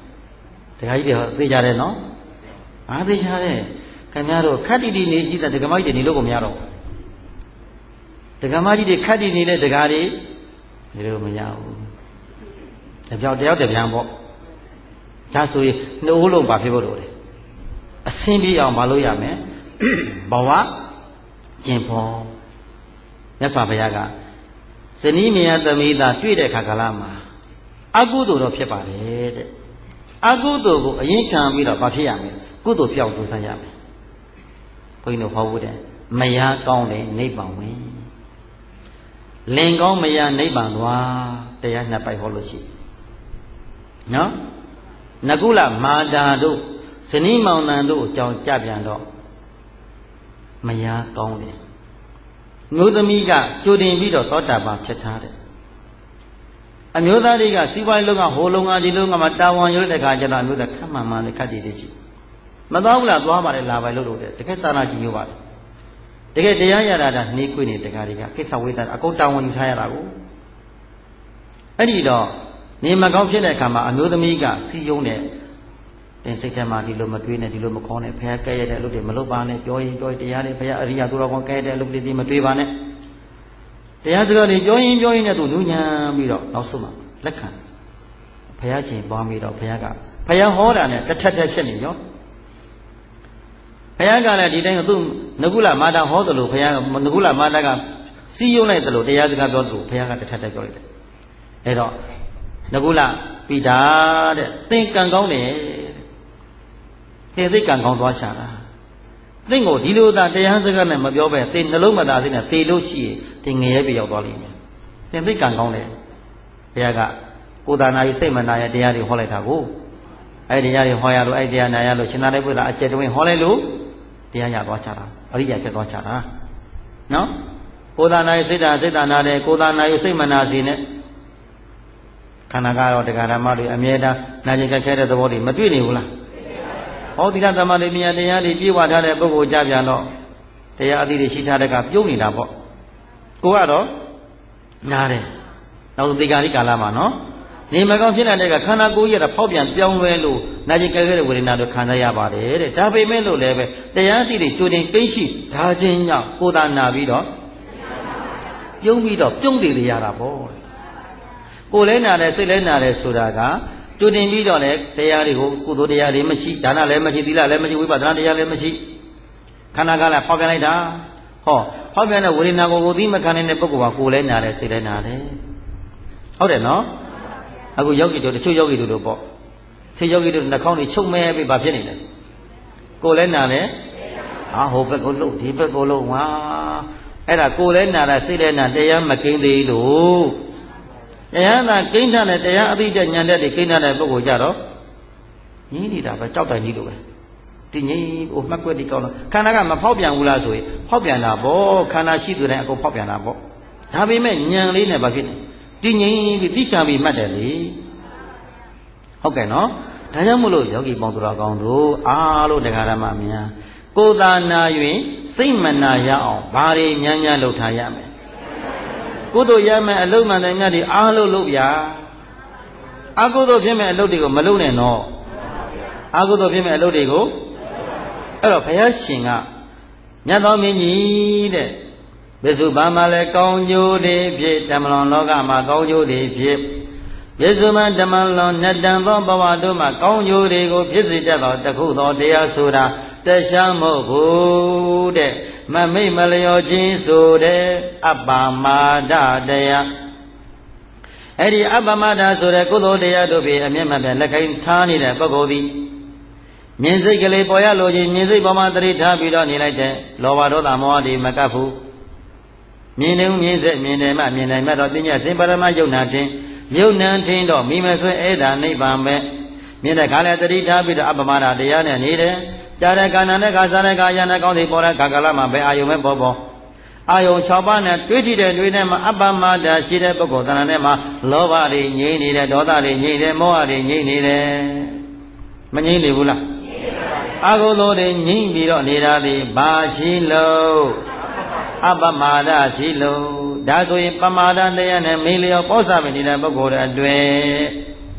တခါကြီးတွေသိကြတယ်နော်အားသိကြတယ်ခင်ဗျားတို့ခက်တီတီနေကြည့်တဲ့ဒကမကြီးတွေနေလို့ကိုမရတော့ဒကမကြီးတွေခက်တီနေတဲ့ဒကာတွေနေလို့မရဘူးတပြောက်တယောက်တပြန်ပေါ့ဒါဆိုရင်နှိုးလုံးပါဖြစ်ဖို့လိုတယ်အဆင်ပြေအောင်မလုပ်ရမယ်ဘဝကျင်ဖို့မြတ်စွာဘုရားကဇနီးမယားသမီးသားတွေ့တဲ့အခါကာလမှာအကုသိုလ်တော့ဖြစ်ပါတယ်တဲ့အကုသိုလ်ကိုအရင်ခံပြီးတော့ဘာဖြစ်ရမလဲကုသိုလ်ပြောက်လို့ဆက်ရမယ်ဘုန်းကြီးတို့ဟောဖို့တဲ့မယားကောင်းတယ်နိဗ္ဗာန်ဝင်လင်ကောင်းမယားနိဗ္ဗာန်သွားတရားနှစ်ပိုက်ဟောလို့ရှိနော်နကုလမာတာတို့ဇနီးမောင်နှံတို့အကြောင်းကြပြန်တော့မယားကောင်းတယ်မျိုးသမီးကကြိုတင်ပြီးတော့သောတာပန်ဖြစ်ထားတယ်အမျိုးသားတွေကစီးပွားရေးလုပ်ငန်းဟိုလုပ်ငန်းဒီလုပ်ငန်းမှာတာဝန်ယူတဲ့ခါကျတော့အမျိုးသားခက်မှန်မှန်နဲ့ခက်တည်တည်ရှိမသွားဘူးလားသွားပါတယ်လာပါလို့လို့တဲ့တကယ်သာနာကြည့်ညို့ပါတယ်တကယ်တရားရတာဒါနှီးခွေးနေတကားတွေကကိစ္စဝေးတာအကုန်တာဝန်ယူထားရတာကိုအဲ့ဒီတော့နေမကောင်းဖြစ်တဲ့အခါမှာအမျိုးသမီးကစီယုံတဲ့တင်စိတ်ထဲမှာဒီလိုမတွေးနဲ့ဒီလိုမခေါင်းနဲ့ဖះကဲရတဲ့အလုပ်တွေမလုပ်ပါနဲ့ပြောရင်ပြောတရားတွေဖះအရိယာသူတော်ကောင်းကဲတဲ့အလုပ်တွေမတွေးပါနဲ့တရားစကားတွေပြောရင်ပြောရင်လည်းသူနူးညံပြီးတော့နောက်ဆုံးမှလက်ခံဖះရှင်သွားပြီးတော့ဖះကဖះဟောတာနဲ့တစ်ထက်ထက်ဖြစ်နေရောဘုရားကလည်းဒီတိုင်းသူနကုလမာတာဟောတယ်လို့ဘုရားနကုလမာတာကစီးယုံလိုက်တယ်လို့တရားစကားပြောတယ်လို့ဘုရားကတစ်ထပ်တည်းပြောလိုက်တယ်အဲ့တော့နကုလပိတာတဲ့သင်ကံကောင်းတယ်သင်သိကံကောင်းသွားချတာသင်ကိုဒီလိုသာတရားစကားနဲ့မပြောပဲသင်နှလုံးမသားသေးနဲ့သေလို့ရှိရင်သင်ငရဲပြရောက်သွားလိမ့်မယ်သင်သိကံကောင်းတယ်ဘုရားကကိုယ်သာနာရေးစိတ်မနာရတရားတွေဟောလိုက်တာကိုအဲ့ဒီတရားတွေဟောရလို့အဲ့တရားနာရလို့ရှင်သာရိပုတ္တရာအကျယ်တွင်ဟောလိုက်လို့တရားရသွားချတာအရိယာဖြစ်သွားချတာနော်ကိုယ်သာနာရေးစိတ်ဓာတ်စိတ်ဓာတ်နာတယ်ကိုယ်သာနာရေးစိတ်မနာစီနဲ့ခန္ဓာကတော့တရားဓမ္မတွေအမြဲတမ်းနာကျင်ကြက်ခဲတဲ့သဘောတွေမတွေ့နေဘူးလားဟောသီလသမာဓိမြတ်တရားတွေပြည့်ဝထားတဲ့ပုဂ္ဂိုလ်ကြပြန်တော့တရားအသီးတွေရှိထားတဲ့ကပြုံးနေတာပေါ့ကိုကတော့နားတယ်နောက်သေကာလိကာလမှာနော်နေမကောင်းဖြစ်တဲ့ကခန္ဓာကိုယ်ရတာဖောက်ပြန်ပြောင်းလဲလို့နာကျင်ကြက်ခဲတဲ့ဝေဒနာတွေခံစားရပါတယ်တဲ့ဒါပေမဲ့လို့လည်းပဲတရားအသီးတွေကြိုတင်ကိန်းရှိဒါချင်းကြောင့်ကိုယ်သာနာပြီးတော့ပြုံးပြီးတော့ပြုံးတည်ရတာပေါ့ကိုယ်လဲနာတယ်စိတ်လဲနာတယ်ဆိုတာကကြိုတင်ပြီးတော့လည်းတရားတွေကိုကုသိုလ်တရားတွေမရှိဒါနလည်းမရှိသီလလည်းမရှိဝိပဿနာတရားလည်းမရှိခန္ဓာကလည်းဖောက်ပြန်လိုက်တာဟောဖောက်ပြန်တဲ့ဝေဒနာကိုကိုယ်သိမခံနိုင်တဲ့ပုဂ္ဂိုလ်ကကိုယ်လဲနာတယ်စိတ်လဲနာတယ်ဟုတ်တယ်နော်အခုယောဂီတို့တချို့ယောဂီတို့တို့ပေါ့ဆေးယောဂီတို့နှာခေါင်းတွေချုပ်မဲပြီးဘာဖြစ်နေလဲကိုယ်လဲနာတယ်ဟာဟိုဘက်ကိုလှုပ်ဒီဘက်ကိုလှုပ်ဟာအဲ့ဒါကိုယ်လဲနာတာစိတ်လဲနာတရားမကိန်းသေးလို့တရားသာကိန်းထားတဲ့တရားအသိတဲ့ဉာဏ်တဲ့တွေကိန်းထားတဲ့ပုဂ္ဂိုလ်ကြတော့ညီးနေတာပဲကြောက်တိုင်ကြီးလိုပဲဒီငိမ့်ကိုမှတ်ကွက်ဒီကောင်းလို့ခန္ဓာကမဖောက်ပြန်ဘူးလားဆိုရင်ဖောက်ပြန်တာပေါ့ခန္ဓာရှိသူတိုင်းအကုန်ဖောက်ပြန်တာပေါ့ဒါပေမဲ့ဉာဏ်လေးနဲ့ဘာဖြစ်လဲတည်ငြိမ်ပြီးသိချပြီးမှတ်တယ်လေဟုတ်ကဲ့နော်ဒါကြောင့်မို့လို့ယောဂီပေါင်းသူတော်ကောင်းတို့အားလို့တရားဓမ္မများကိုယ်သာနာ၍စိတ်မနာရအောင်ဘာတွေညံ့ညံ့လုပ်ထားရမယ်ကုသိုလ်ရမယ်အလုံးမှန်တဲ့မြတ်တွေအားလို့လုပ်ပြအကုသိုလ်ဖြစ်မဲ့အလုပ်တွေကိုမလုပ်နဲ့နော်အကုသိုလ်ဖြစ်မဲ့အလုပ်တွေကိုအဲ့တော့ဘုရားရှင်ကမြတ်သောမင်းကြီးတဲ့ဘယ်သူဘာမှလည်းကောင်းကျိုးတွေဖြစ်ဓမ္မလွန်လောကမှာကောင်းကျိုးတွေဖြစ်ဘယ်သူမှဓမ္မလွန်နတ္တံသောဘဝတို့မှာကောင်းကျိုးတွေကိုဖြစ်စေတတ်သောတခုသောတရားဆိုတာတခြားမဟုတ်ဘူးတဲ့မမိတ်မလျော်ခြင်းဆိုတဲ့အပ္ပမာဒတရားအဲ့ဒီအပ္ပမာဒဆိုတဲ့ကုသိုလ်တရားတို့ဖြင့်အမျက်မှန်ပြန်လက်ခိုင်းထားနေတဲ့ပုဂ္ဂိုလ်သည်မြင်စိတ်ကလေးပေါ်ရလို့ချင်းမြင်စိတ်ပေါ်မှာတရိထားပြီးတော့နေလိုက်တဲ့လောဘဒေါသမောဟတွေမကပ်ဘူးမြင်နေမြင်စေမြင်တယ်မှမြင်တယ်မှတော့ပညာရှင်ပရမယုံနာတင်ယုံနာထင်းတော့မိမဆွဲအဲ့ဒါနိဗ္ဗာန်ပဲမြင်တဲ့ခါလဲတတိထားပြီးတော့အပ္ပမဒတရားနဲ့နေတယ်ကြားတဲ့ခါနာနဲ့ခါစားတဲ့ခါရတဲ့ကောင်းစီပေါ်တဲ့ခါကာလမှာပဲအာယုံပဲပေါ်ပေါ်အာယုံ၆ပါးနဲ့တွေးကြည့်တဲ့တွေးနဲ့မှာအပ္ပမဒရှိတဲ့ပုဂ္ဂိုလ်သဏ္ဍာန်နဲ့မှာလောဘတွေငြိမ့်နေတယ်ဒေါသတွေငြိမ့်တယ်မောဟတွေငြိမ့်နေတယ်မငြိမ့်နေဘူးလားအကုသိုလ်တွေငြိမ့်ပြီးတော့နေတာဒီဘာရှိလို့အပ္ပမဒရှိလို့ဒါဆိုရင်ပမာဒတရားနဲ့မေးလျော်ပောစမနေတဲ့ပုဂ္ဂိုလ်တွေအတွေ့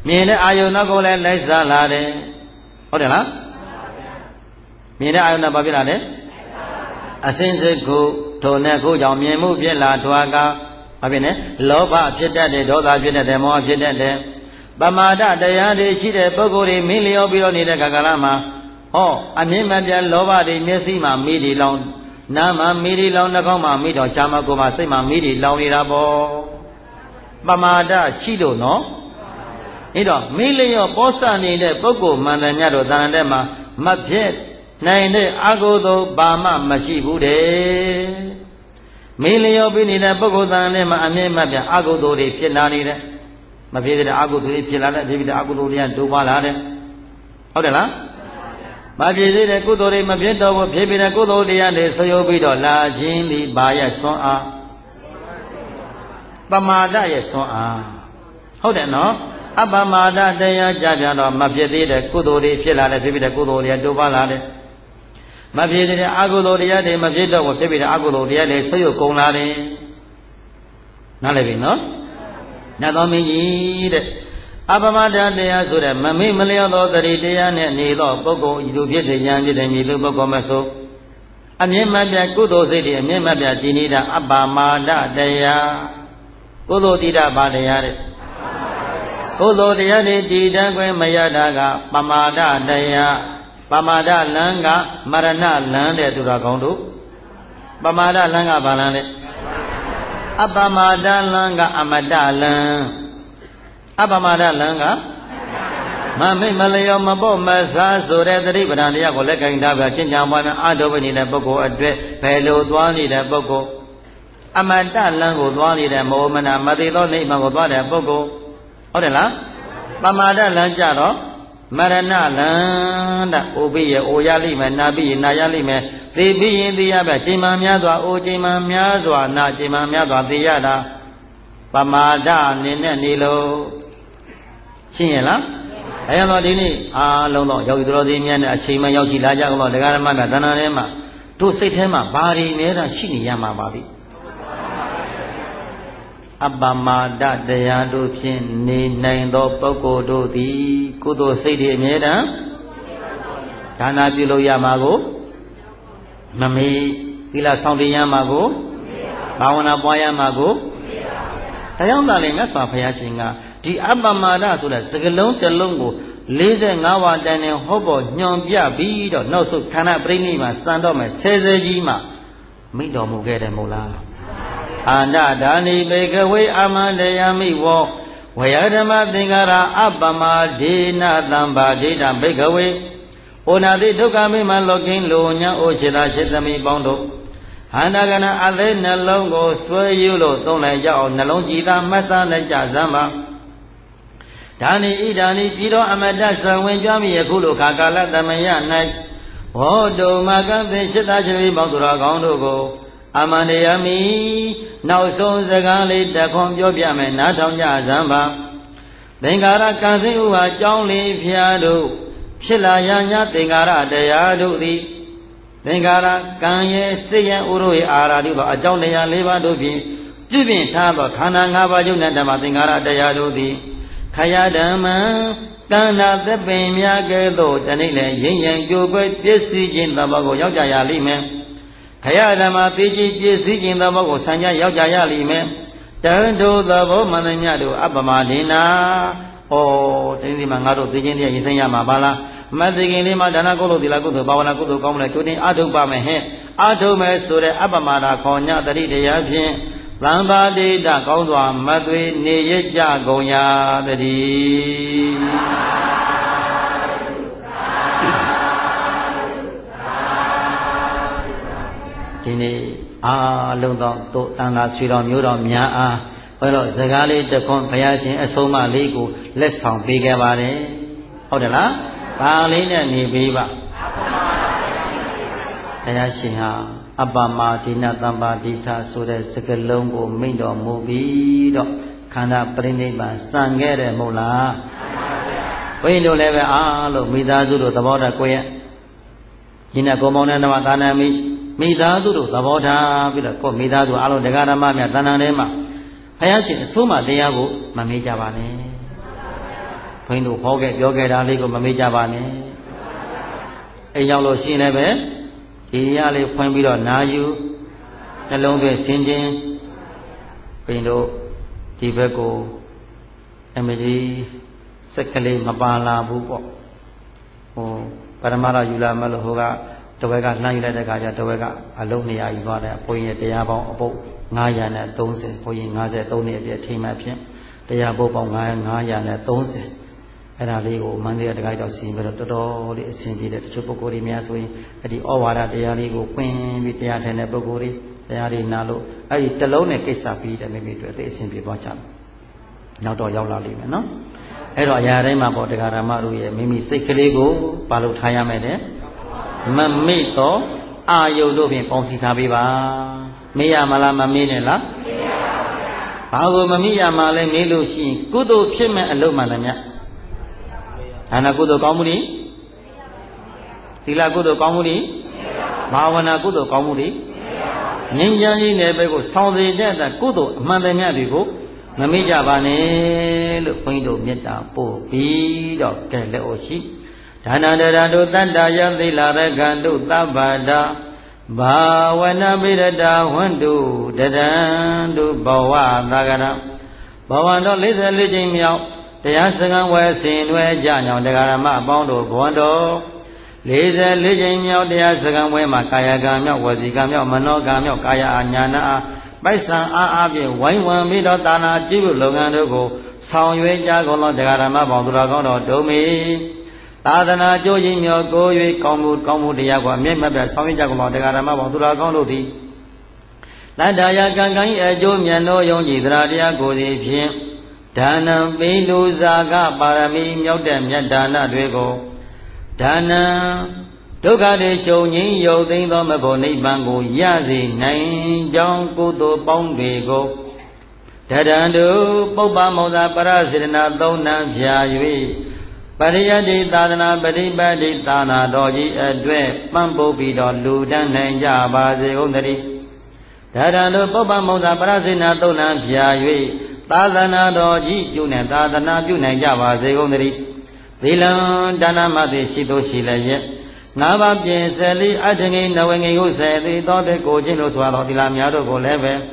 မြင်တဲ့အာယုန်နောက်ကိုလည်းလိုက်စားလာတယ်ဟုတ်တယ်လားမြင်တဲ့အာယုန်နောက်ဘာဖြစ်လာလဲအစင်းစိတ်ကိုထိုနဲ့ကိုကြောင့်မြင်မှုဖြစ်လာထွားကဘာဖြစ်လဲလောဘဖြစ်တတ်တယ်ဒေါသဖြစ်တတ်တယ်မောဟဖြစ်တတ်တယ်ပမာဒတရားတွေရှိတဲ့ပုဂ္ဂိုလ်တွေမင်းလျော်ပြီးတော့နေတဲ့ကာလမှာဟောအမြင့်မပြတ်လောဘတွေမျက်စိမှာမိဒီလောင်နားမှာမိဒီလောင်နှာခေါင်းမှာမိတော့ရှားမှာကိုယ်မှာစိတ်မှာမိဒီလောင်နေတာပေါ့ပမာဒရှိလို့နော်အဲ့တော့မိလျော်ပေါ်ဆနေတဲ့ပုဂ္ဂိုလ်မှန်တယ်များတော့တဏ္ဍတဲ့မှာမဖြစ်နိုင်တဲ့အကုသိုလ်ဘာမှမရှိဘူးတဲ့မိလျော်ပြီးနေတဲ့ပုဂ္ဂိုလ်တဏ္ဍတဲ့မှာအမြင့်မပြတ်အကုသိုလ်တွေဖြစ်လာနေတယ်မဖြစ်တဲ့အကုသိုလ်တွေဖြစ်လာတဲ့ဖြစ်တဲ့အကုသိုလ်တွေကတိုးပွားလာတယ်ဟုတ်တယ်လားမဖြစ်သေးတဲ့ကုသိုလ်တွေမဖြစ်တော့ဘူးဖြစ်ပြီးတဲ့ကုသိုလ်တရားတွေဆွေးယိုပြီးတော့လာခြင်းသည်ဘာရဲ့ဆွမ်းအားပမာဒရဲ့ဆွမ်းအားဟုတ်တယ်နော်အပမာဒတရားကြပြန်တော့မဖြစ်သေးတဲ့ကုသိုလ်တွေဖြစ်လာတယ်ဖြစ်ပြီးတဲ့ကုသိုလ်တွေတိုးပွားလာတယ်မဖြစ်သေးတဲ့အကုသိုလ်တရားတွေမဖြစ်တော့ဘူးဖြစ်ပြီးတဲ့အကုသိုလ်တရားတွေဆွေးယိုကုန်လာတယ်နားလည်ပြီနော်ညတော်မင်းကြီးတဲ့အပမဒတရားဆိုတဲ့မမေ့မလျော့သောတတိတရားနဲ့နေသောပုဂ္ဂိုလ်ဤသူဖြစ်တဲ့ဉာဏ်ဖြစ်တဲ့မြေလူပုဂ္ဂိုလ်မဆိုအမြင့်မပြတ်ကုသိုလ်စိတ်တွေအမြင့်မပြတ်တည်နေတာအပမဒတရားကုသိုလ်တည်တာဘာတရားတဲ့ကုသိုလ်တရားတွေတည်တံခွင့်မရတာကပမာဒတရားပမာဒလံကမရဏလံတဲ့သူတော်ကောင်းတို့ပမာဒလံကဘာလံလဲအပမာဒလံကအမတလံအပမာဒလံကမမိတ်မလျော်မပေါ့မစားဆိုတဲ့သတိပဋ္ဌာန်တရားကိုလက်ကင်ထားပြီးကျင့်ကြံပွားများအာထုပ်နေတဲ့ပုဂ္ဂိုလ်အတွက်ဘယ်လိုသွားနေတဲ့ပုဂ္ဂိုလ်အမတလံကိုသွားနေတဲ့မောမနာမသိသောနိဗ္ဗာန်ကိုသွားတဲ့ပုဂ္ဂိုလ်ဟုတ်တယ်လားပမာဒလံကြတော့မရဏလံတဲ့အိုပြီးရအိုရလိမ့်မယ်နာပြီးရနာရလိမ့်မယ်သိပြီးရင်သိရပဲချိန်မှများစွာအိုချိန်မှများစွာနာချိန်မှများစွာသိရတာပမာဒအနေနဲ့နေလို့ရှင်းရလားအဲရတော့ဒီနေ့အားလုံးတော့ယောဂီတော်သေးများနဲ့အချိန်မှရောက်ကြည့်လာကြတော့ဒကာရမများတဏ္ဍာထဲမှာတို့စိတ်ထဲမှာဘာတွေအများတာရှိနေရမှာပါပြီအပမာဒတရားတို့ဖြင့်နေနိုင်သောပုဂ္ဂိုလ်တို့သည်ကုသိုလ်စိတ်တွေအမြဲတမ်းဒါနပြုလို့ရမှာကိုမမေ့သီလဆောင်တည်ရမှာကိုဘာဝနာပွားရမှာကိုဒါကြောင့်သာလေမြတ်စွာဘုရားရှင်ကဒီအပမာဒဆိုတဲ့စကလုံးတစ်လုံးကိုလေးဆယ်ငါးဝါတိုင်နဲ့ဟောပေါ်ညွန်ပြပြီးတော့နောက်ဆုံးခန္ဓာပရိနိဗ္ဗာန်စံတော့မယ်ဆယ်ဆယ်ကြီးမှမိတော်မူခဲ့တယ်မို့လားအာန္တဒါနိဘေကဝေအမန္တယမိဝောဝယဓမ္မသင်္ကာရအပမာဒေနသံဘာဒိဋ္ဌဘေကဝေဩနာတိဒုက္ခမိမလောကင်းလိုညာဩခြေသာခြေသမီးပေါင်းတို့ဟန္တာကနာအသေးနှလုံးကိုဆွဲယူလို့သုံးလိုက်ကြအောင်နှလုံးကြည်သာမှတ်သားလိုက်ကြစမ်းပါဒါနိဣဒာနိပြည်တော်အမတ္တသံဝင်ကြမိယခုလိုခါကာလသမယ၌ဟောတုမကံသင်စိတ္တချတိပေါင်းသူတော်ကောင်းတို့ကိုအမန္တယမိနောက်ဆုံးစကားလေးတခွန်ပြောပြမယ်နားထောင်ကြစမ်းပါသင်္ကာရကံစိဥဟာကြောင်းလေးဖျားတို့ဖြစ်လာရညာသင်္ကာရတရားတို့သည်သင်္ကာရကံရဲ့စိတ်ရဲ့ဥရောရဲ့အာရာတို့သောအကြောင်းတရား၄ပါးတို့ဖြင့်ပြည့်ပြည့်ထားသောခန္ဓာ၅ပါးကျုပ်နဲ့ဓမ္မသင်္ကာရတရားတို့သည်ခယဓမ္မံတဏ္ဍသပင်များကဲ့သို့တနေ့လည်းရင်းရင်ကြိုးပွဲပြည့်စည်ခြင်းသဘောကိုရောက်ကြရလိမ့်မယ်ခယဓမ္မသိကြီးပြည့်စည်ခြင်းသဘောကိုဆံကြရောက်ကြရလိမ့်မယ်တန်တို့သဘောမှန်သမျှတို့အပမဒေနာဩတင်းဒီမှာငါတို့သိခြင်းတရားရင်ဆိုင်ရမှာပါလားမသိခင်လေးမှာဒါနကုသိုလ်သီလကုသိုလ်ဘာဝနာကုသိုလ်ကောင်းမလဲကျိုးတင်အထုပ်ပါမယ်ဟဲ့အထုပ်မယ်ဆိုတဲ့အပမာဒခေါ်ညတတိတရားဖြင့်သံပါတိတကောင်းစွာမသွေနေရကြကုန်ရာတည်းဒီနေ့အားလုံးသောတို့တန်ခါဆွေတော်မျိုးတော်များအားဘယ်တော့စကားလေးတစ်ခွန်းဘုရားရှင်အဆုံးအမလေးကိုလက်ဆောင်ပေးခဲ့ပါတယ်ဟုတ်တယ်လားဘာလေးနဲ့နေပေးပါဘုရားရှင်ဟာအပမဒိနသံပါတိထဆိုတဲ့စကားလုံးကိုမိန့်တော်မူပြီးတော့ခန္ဓာပရိနိဗ္ဗာန်စံခဲ့တယ်မဟုတ်လားဘုန်းကြီးတို့လည်းပဲအားလို့မိသားစုတို့သဘောထားကိုယ့်ရဲ့ညီနဲ့ကိုယ်မောင်နဲ့ဓမ္မသာနာမိမိသားစုတို့သဘောထားပြီးတော့ကိုယ်မိသားစုအားလုံးတရားဓမ္မများတဏ္ဍာထဲမှာဘုရားရှင်အဆုံးအမတရားကိုမမေ့ကြပါနဲ့ခွင်းတို့ဟောခဲ့ပြောခဲ့တာလေးကိုမမေ့ကြပါနဲ့အိမ်ရောက်လို့ရှိနေပဲဒီရလေးဖွင့်ပြီးတော့နာယူနှလုံးသွင်းဆင်ခြင်ဘိန်းတို့ဒီဘက်ကိုအမကြီးစက်ကလေးမပါလာဘူးပေါ့ဟိုပရမရယူလာမလို့ဟိုကတဝက်ကနှမ်းယူလိုက်တဲ့ခါကျတဝက်ကအလုံးနေရာယူသွားတယ်ဘုန်းကြီးတရားပေါင်းအပုပ်ငါးရာနဲ့သုံးဆယ်ဘုန်းကြီးငါးဆယ်သုံးနှစ်အပြည့်ထိမှဖြင့်တရားပုပ်ပေါင်းငါးရာနဲ့သုံးဆယ်အဲ့ဒါလေးကိုမန္တလေးတခိုက်တော့စီပြီးတော့တော်တော်လေးအဆင်ပြေတယ်တချို့ပုဂ္ဂိုလ်တွေများဆိုရင်အဲ့ဒီဩဝါဒတရားလေးကိုပွင့်ပြီးတရားထိုင်တဲ့ပုဂ္ဂိုလ်တွေတရားလေးနာလို့အဲ့ဒီတလုံးနဲ့ကိစ္စပြီးတယ်မိမိတို့အဆင်ပြေသွားကြတယ်နောက်တော့ရောက်လာလိမ့်မယ်နော်အဲ့တော့အရာတိုင်းမှာပေါ့တရားဓမ္မတို့ရဲ့မိမိစိတ်ကလေးကိုပါလို့ထားရမယ်တဲ့မမေ့တော့အာယုတို့ဖြင့်ပေါင်းစည်းထားပေးပါမေ့ရမလားမမေ့နဲ့လားမေ့ရပါဘူးဘာကိုမမေ့ရမှာလဲမေ့လို့ရှိရင်ကုသိုလ်ဖြစ်မဲ့အလုပ်မှလည်းမြတ်ဒါနကုသိုလ်ကောင်းမှုတွေသီလကုသိုလ်ကောင်းမှုတွေဘာဝနာကုသိုလ်ကောင်းမှုတွေငြိမ်းချမ်းရေးနယ်ဘက်ကိုဆောင်စေတဲ့ကုသိုလ်အမှန်တည်းများတွေကိုမမေ့ကြပါနဲ့လို့ဘုန်းကြီးတို့မေတ္တာပို့ပြီးတော့ကဲလက်အိုရှိဒါနတရတုတတ္တယသီလရကံတုသဗ္ဗတာဘာဝနာပိရတဝန္တုတရံတုဘဝသာဂရဘဝတော်၄၄ကြိမ်မြောက်တရားစကားဝဲဆင်နွယ်ကြညောင်တရားဓမ္မအပေါင်းတို့ဘဝတော်၄၄ကြိမ်မြောက်တရားစကားဝဲမှာကာယကံမြောက်ဝစီကံမြောက်မနောကံမြောက်ကာယအာညာနာပိုက်ဆံအားအားဖြင့်ဝိုင်းဝန်းပြီးတော့တာနာကြည့်ဖို့လုပ်ငန်းတို့ကိုဆောင်ရွက်ကြကုန်သောတရားဓမ္မပေါင်းသူတော်ကောင်းတော်ဒုံမီသာသနာကြိုးရင်မြော်ကို၍ကောင်းမှုကောင်းမှုတရားကိုအမြဲမပြတ်ဆောင်ရွက်ကြကုန်သောတရားဓမ္မပေါင်းသူတော်ကောင်းတို့သည်တတ္တရာကံကံ၏အကျိုးမြတ်သောယုံကြည်တရားတရားကိုသည်ဖြင့်ဒါနံပိလူဇာကပါရမီမြောက်တဲ့မြတ်ဒါနတွေကိုဒါနံဒုက္ခတွေချုပ်ငြိမ်းရုပ်သိမ်းသောမဖို့နိဗ္ဗာန်ကိုရစေနိုင်ကြောင်းကုသိုလ်ပေါင်းတွေကိုတရံတုပုပ္ပမောဇာပရစေတနာသုံးနှံဖြာ၍ပရိယတ္တိသာသနာပฏิပတ်တိသာနာတော်ကြီးအတွက်ပံ့ပိုးပြီးတော့လူတန်းနိုင်ကြပါစေကုန်သတည်းတရံတုပုပ္ပမောဇာပရစေတနာသုံးနှံဖြာ၍သာသနာတော်ကြီးပြုနေသာသနာပြုနိုင်ကြပါစေကုန်သတည်းသီလံဒါနမသိရှိသောရှိလည်းရဲ့ငါးပါးပြင်ဆယ်လေးအထငိနဝငိဟုဆယ်သည်သောတဲ့ကိုချင်းတို့ဆိုသောသီလများတို့ကိုလည်းပဲ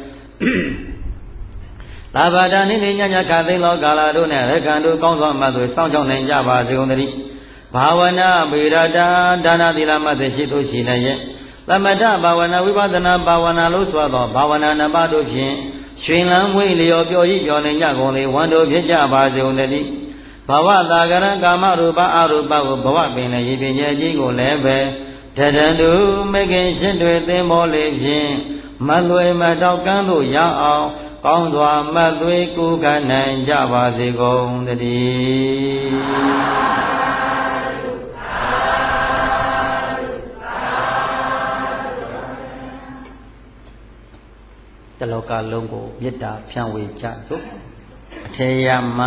သာဘာဒနိနေညညခသိသောကာလတို့နဲ့ရကံတို့ကောင်းသောအမတ်တို့စောင့်ကြောင်းနိုင်ကြပါစေကုန်သတည်းဘာဝနာဗေရတာဒါနသီလမသိရှိသောရှိလည်းရဲ့သမထဘာဝနာဝိပဿနာဘာဝနာလို့ဆိုသောဘာဝနာနှစ်ပါးတို့ဖြင့်ရွှင်လန်းမွေးလျော်ပျော်ကြီးပျော်နိုင်ကြကုန်လေဝန်တို့ဖြစ်ကြပါစေကုန်သတည်းဘဝသာကရံကာမရူပအရူပကိုဘဝပင်လည်းရည်ပင်ရဲ့အကြီးကိုလည်းပဲတရံတုမေခင်ရှင်းတွေသင်္ဘောလေးဖြင့်မလွယ်မတောက်ကန်းတို့ရအောင်ကောင်းစွာမတ်သွေးကူခံနိုင်ကြပါစေကုန်သတည်းတလောကလုံးကိုမေတ္တာဖြန့်ဝေကြသို့အထေယမ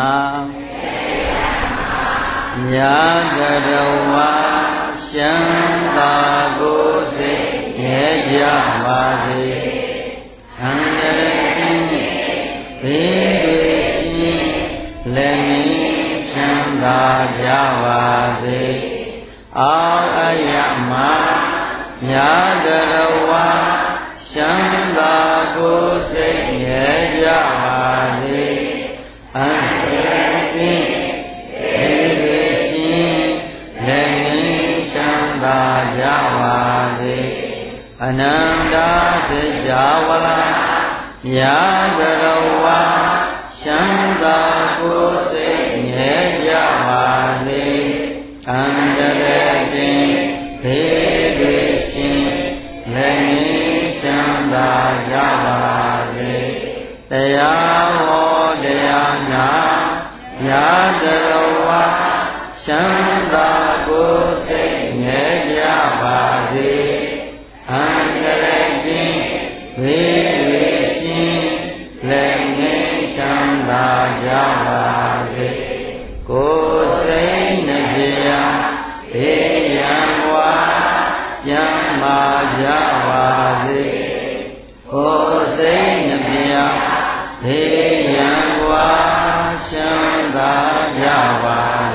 ညာတရဝါရှမ်းသာကိုစိတ်ငြဲကြပါစေအန္တရာယ်ဘေးတွေရှိလည်းမင်းချမ်းသာကြပါစေအောက်အယမညာတရဝါရှမ်းသာကိုစိတ်ငြဲကြပါစေအန္တရာယ်ဘေးတွေရှိလည်းမင်းချမ်းသာကြပါစေအနန္တစေကြဝဠာညာကရဝါရှမ်းသာကိုစိတ်ငြဲကြပါစေအန္တရာယ်ကင်းဘေးတွေရှင်လည်းမင်းချမ်းသာကြပါစေတရားဟောတရားနာညာကရဝါရှမ်းသာကိုစိတ်ငြဲကြပါစေအန္တရာယ်ကင်းဘေးတွေရှင်လည်းငြိမ်းချမ်းသာကြပါစေကိုယ်စိတ်နှပြဘေးရန်ဝါကျမ်းမာကြပါစေကိုယ်စိတ်နှပြဘေးရန်ဝါချမ်းသာကြပါ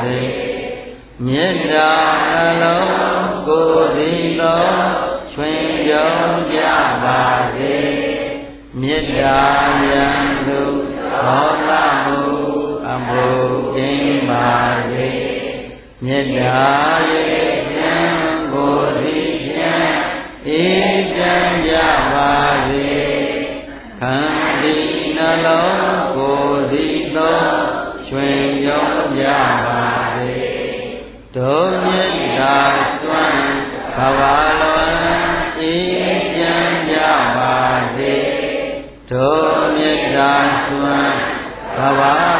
မေတ္တာနှလုံးကိုယ်စီလုံးရွှင်ပြုံးကြပါစေမေတ္တာယံသူဒေါသမှုအမှုကင်းပါစေမေတ္တာရဲ့ရှင်ကိုယ်စီဖြင့်အေးချမ်းကြပါစေခန္တီနှလုံးကိုယ်စီလုံးရွှင်ပြုံးကြပါစေဒုမေတ္တာစွမ်းဘဝလုံးအေးချမ်းကြပါစေဒုမေတ္တာစွမ်းဘဝ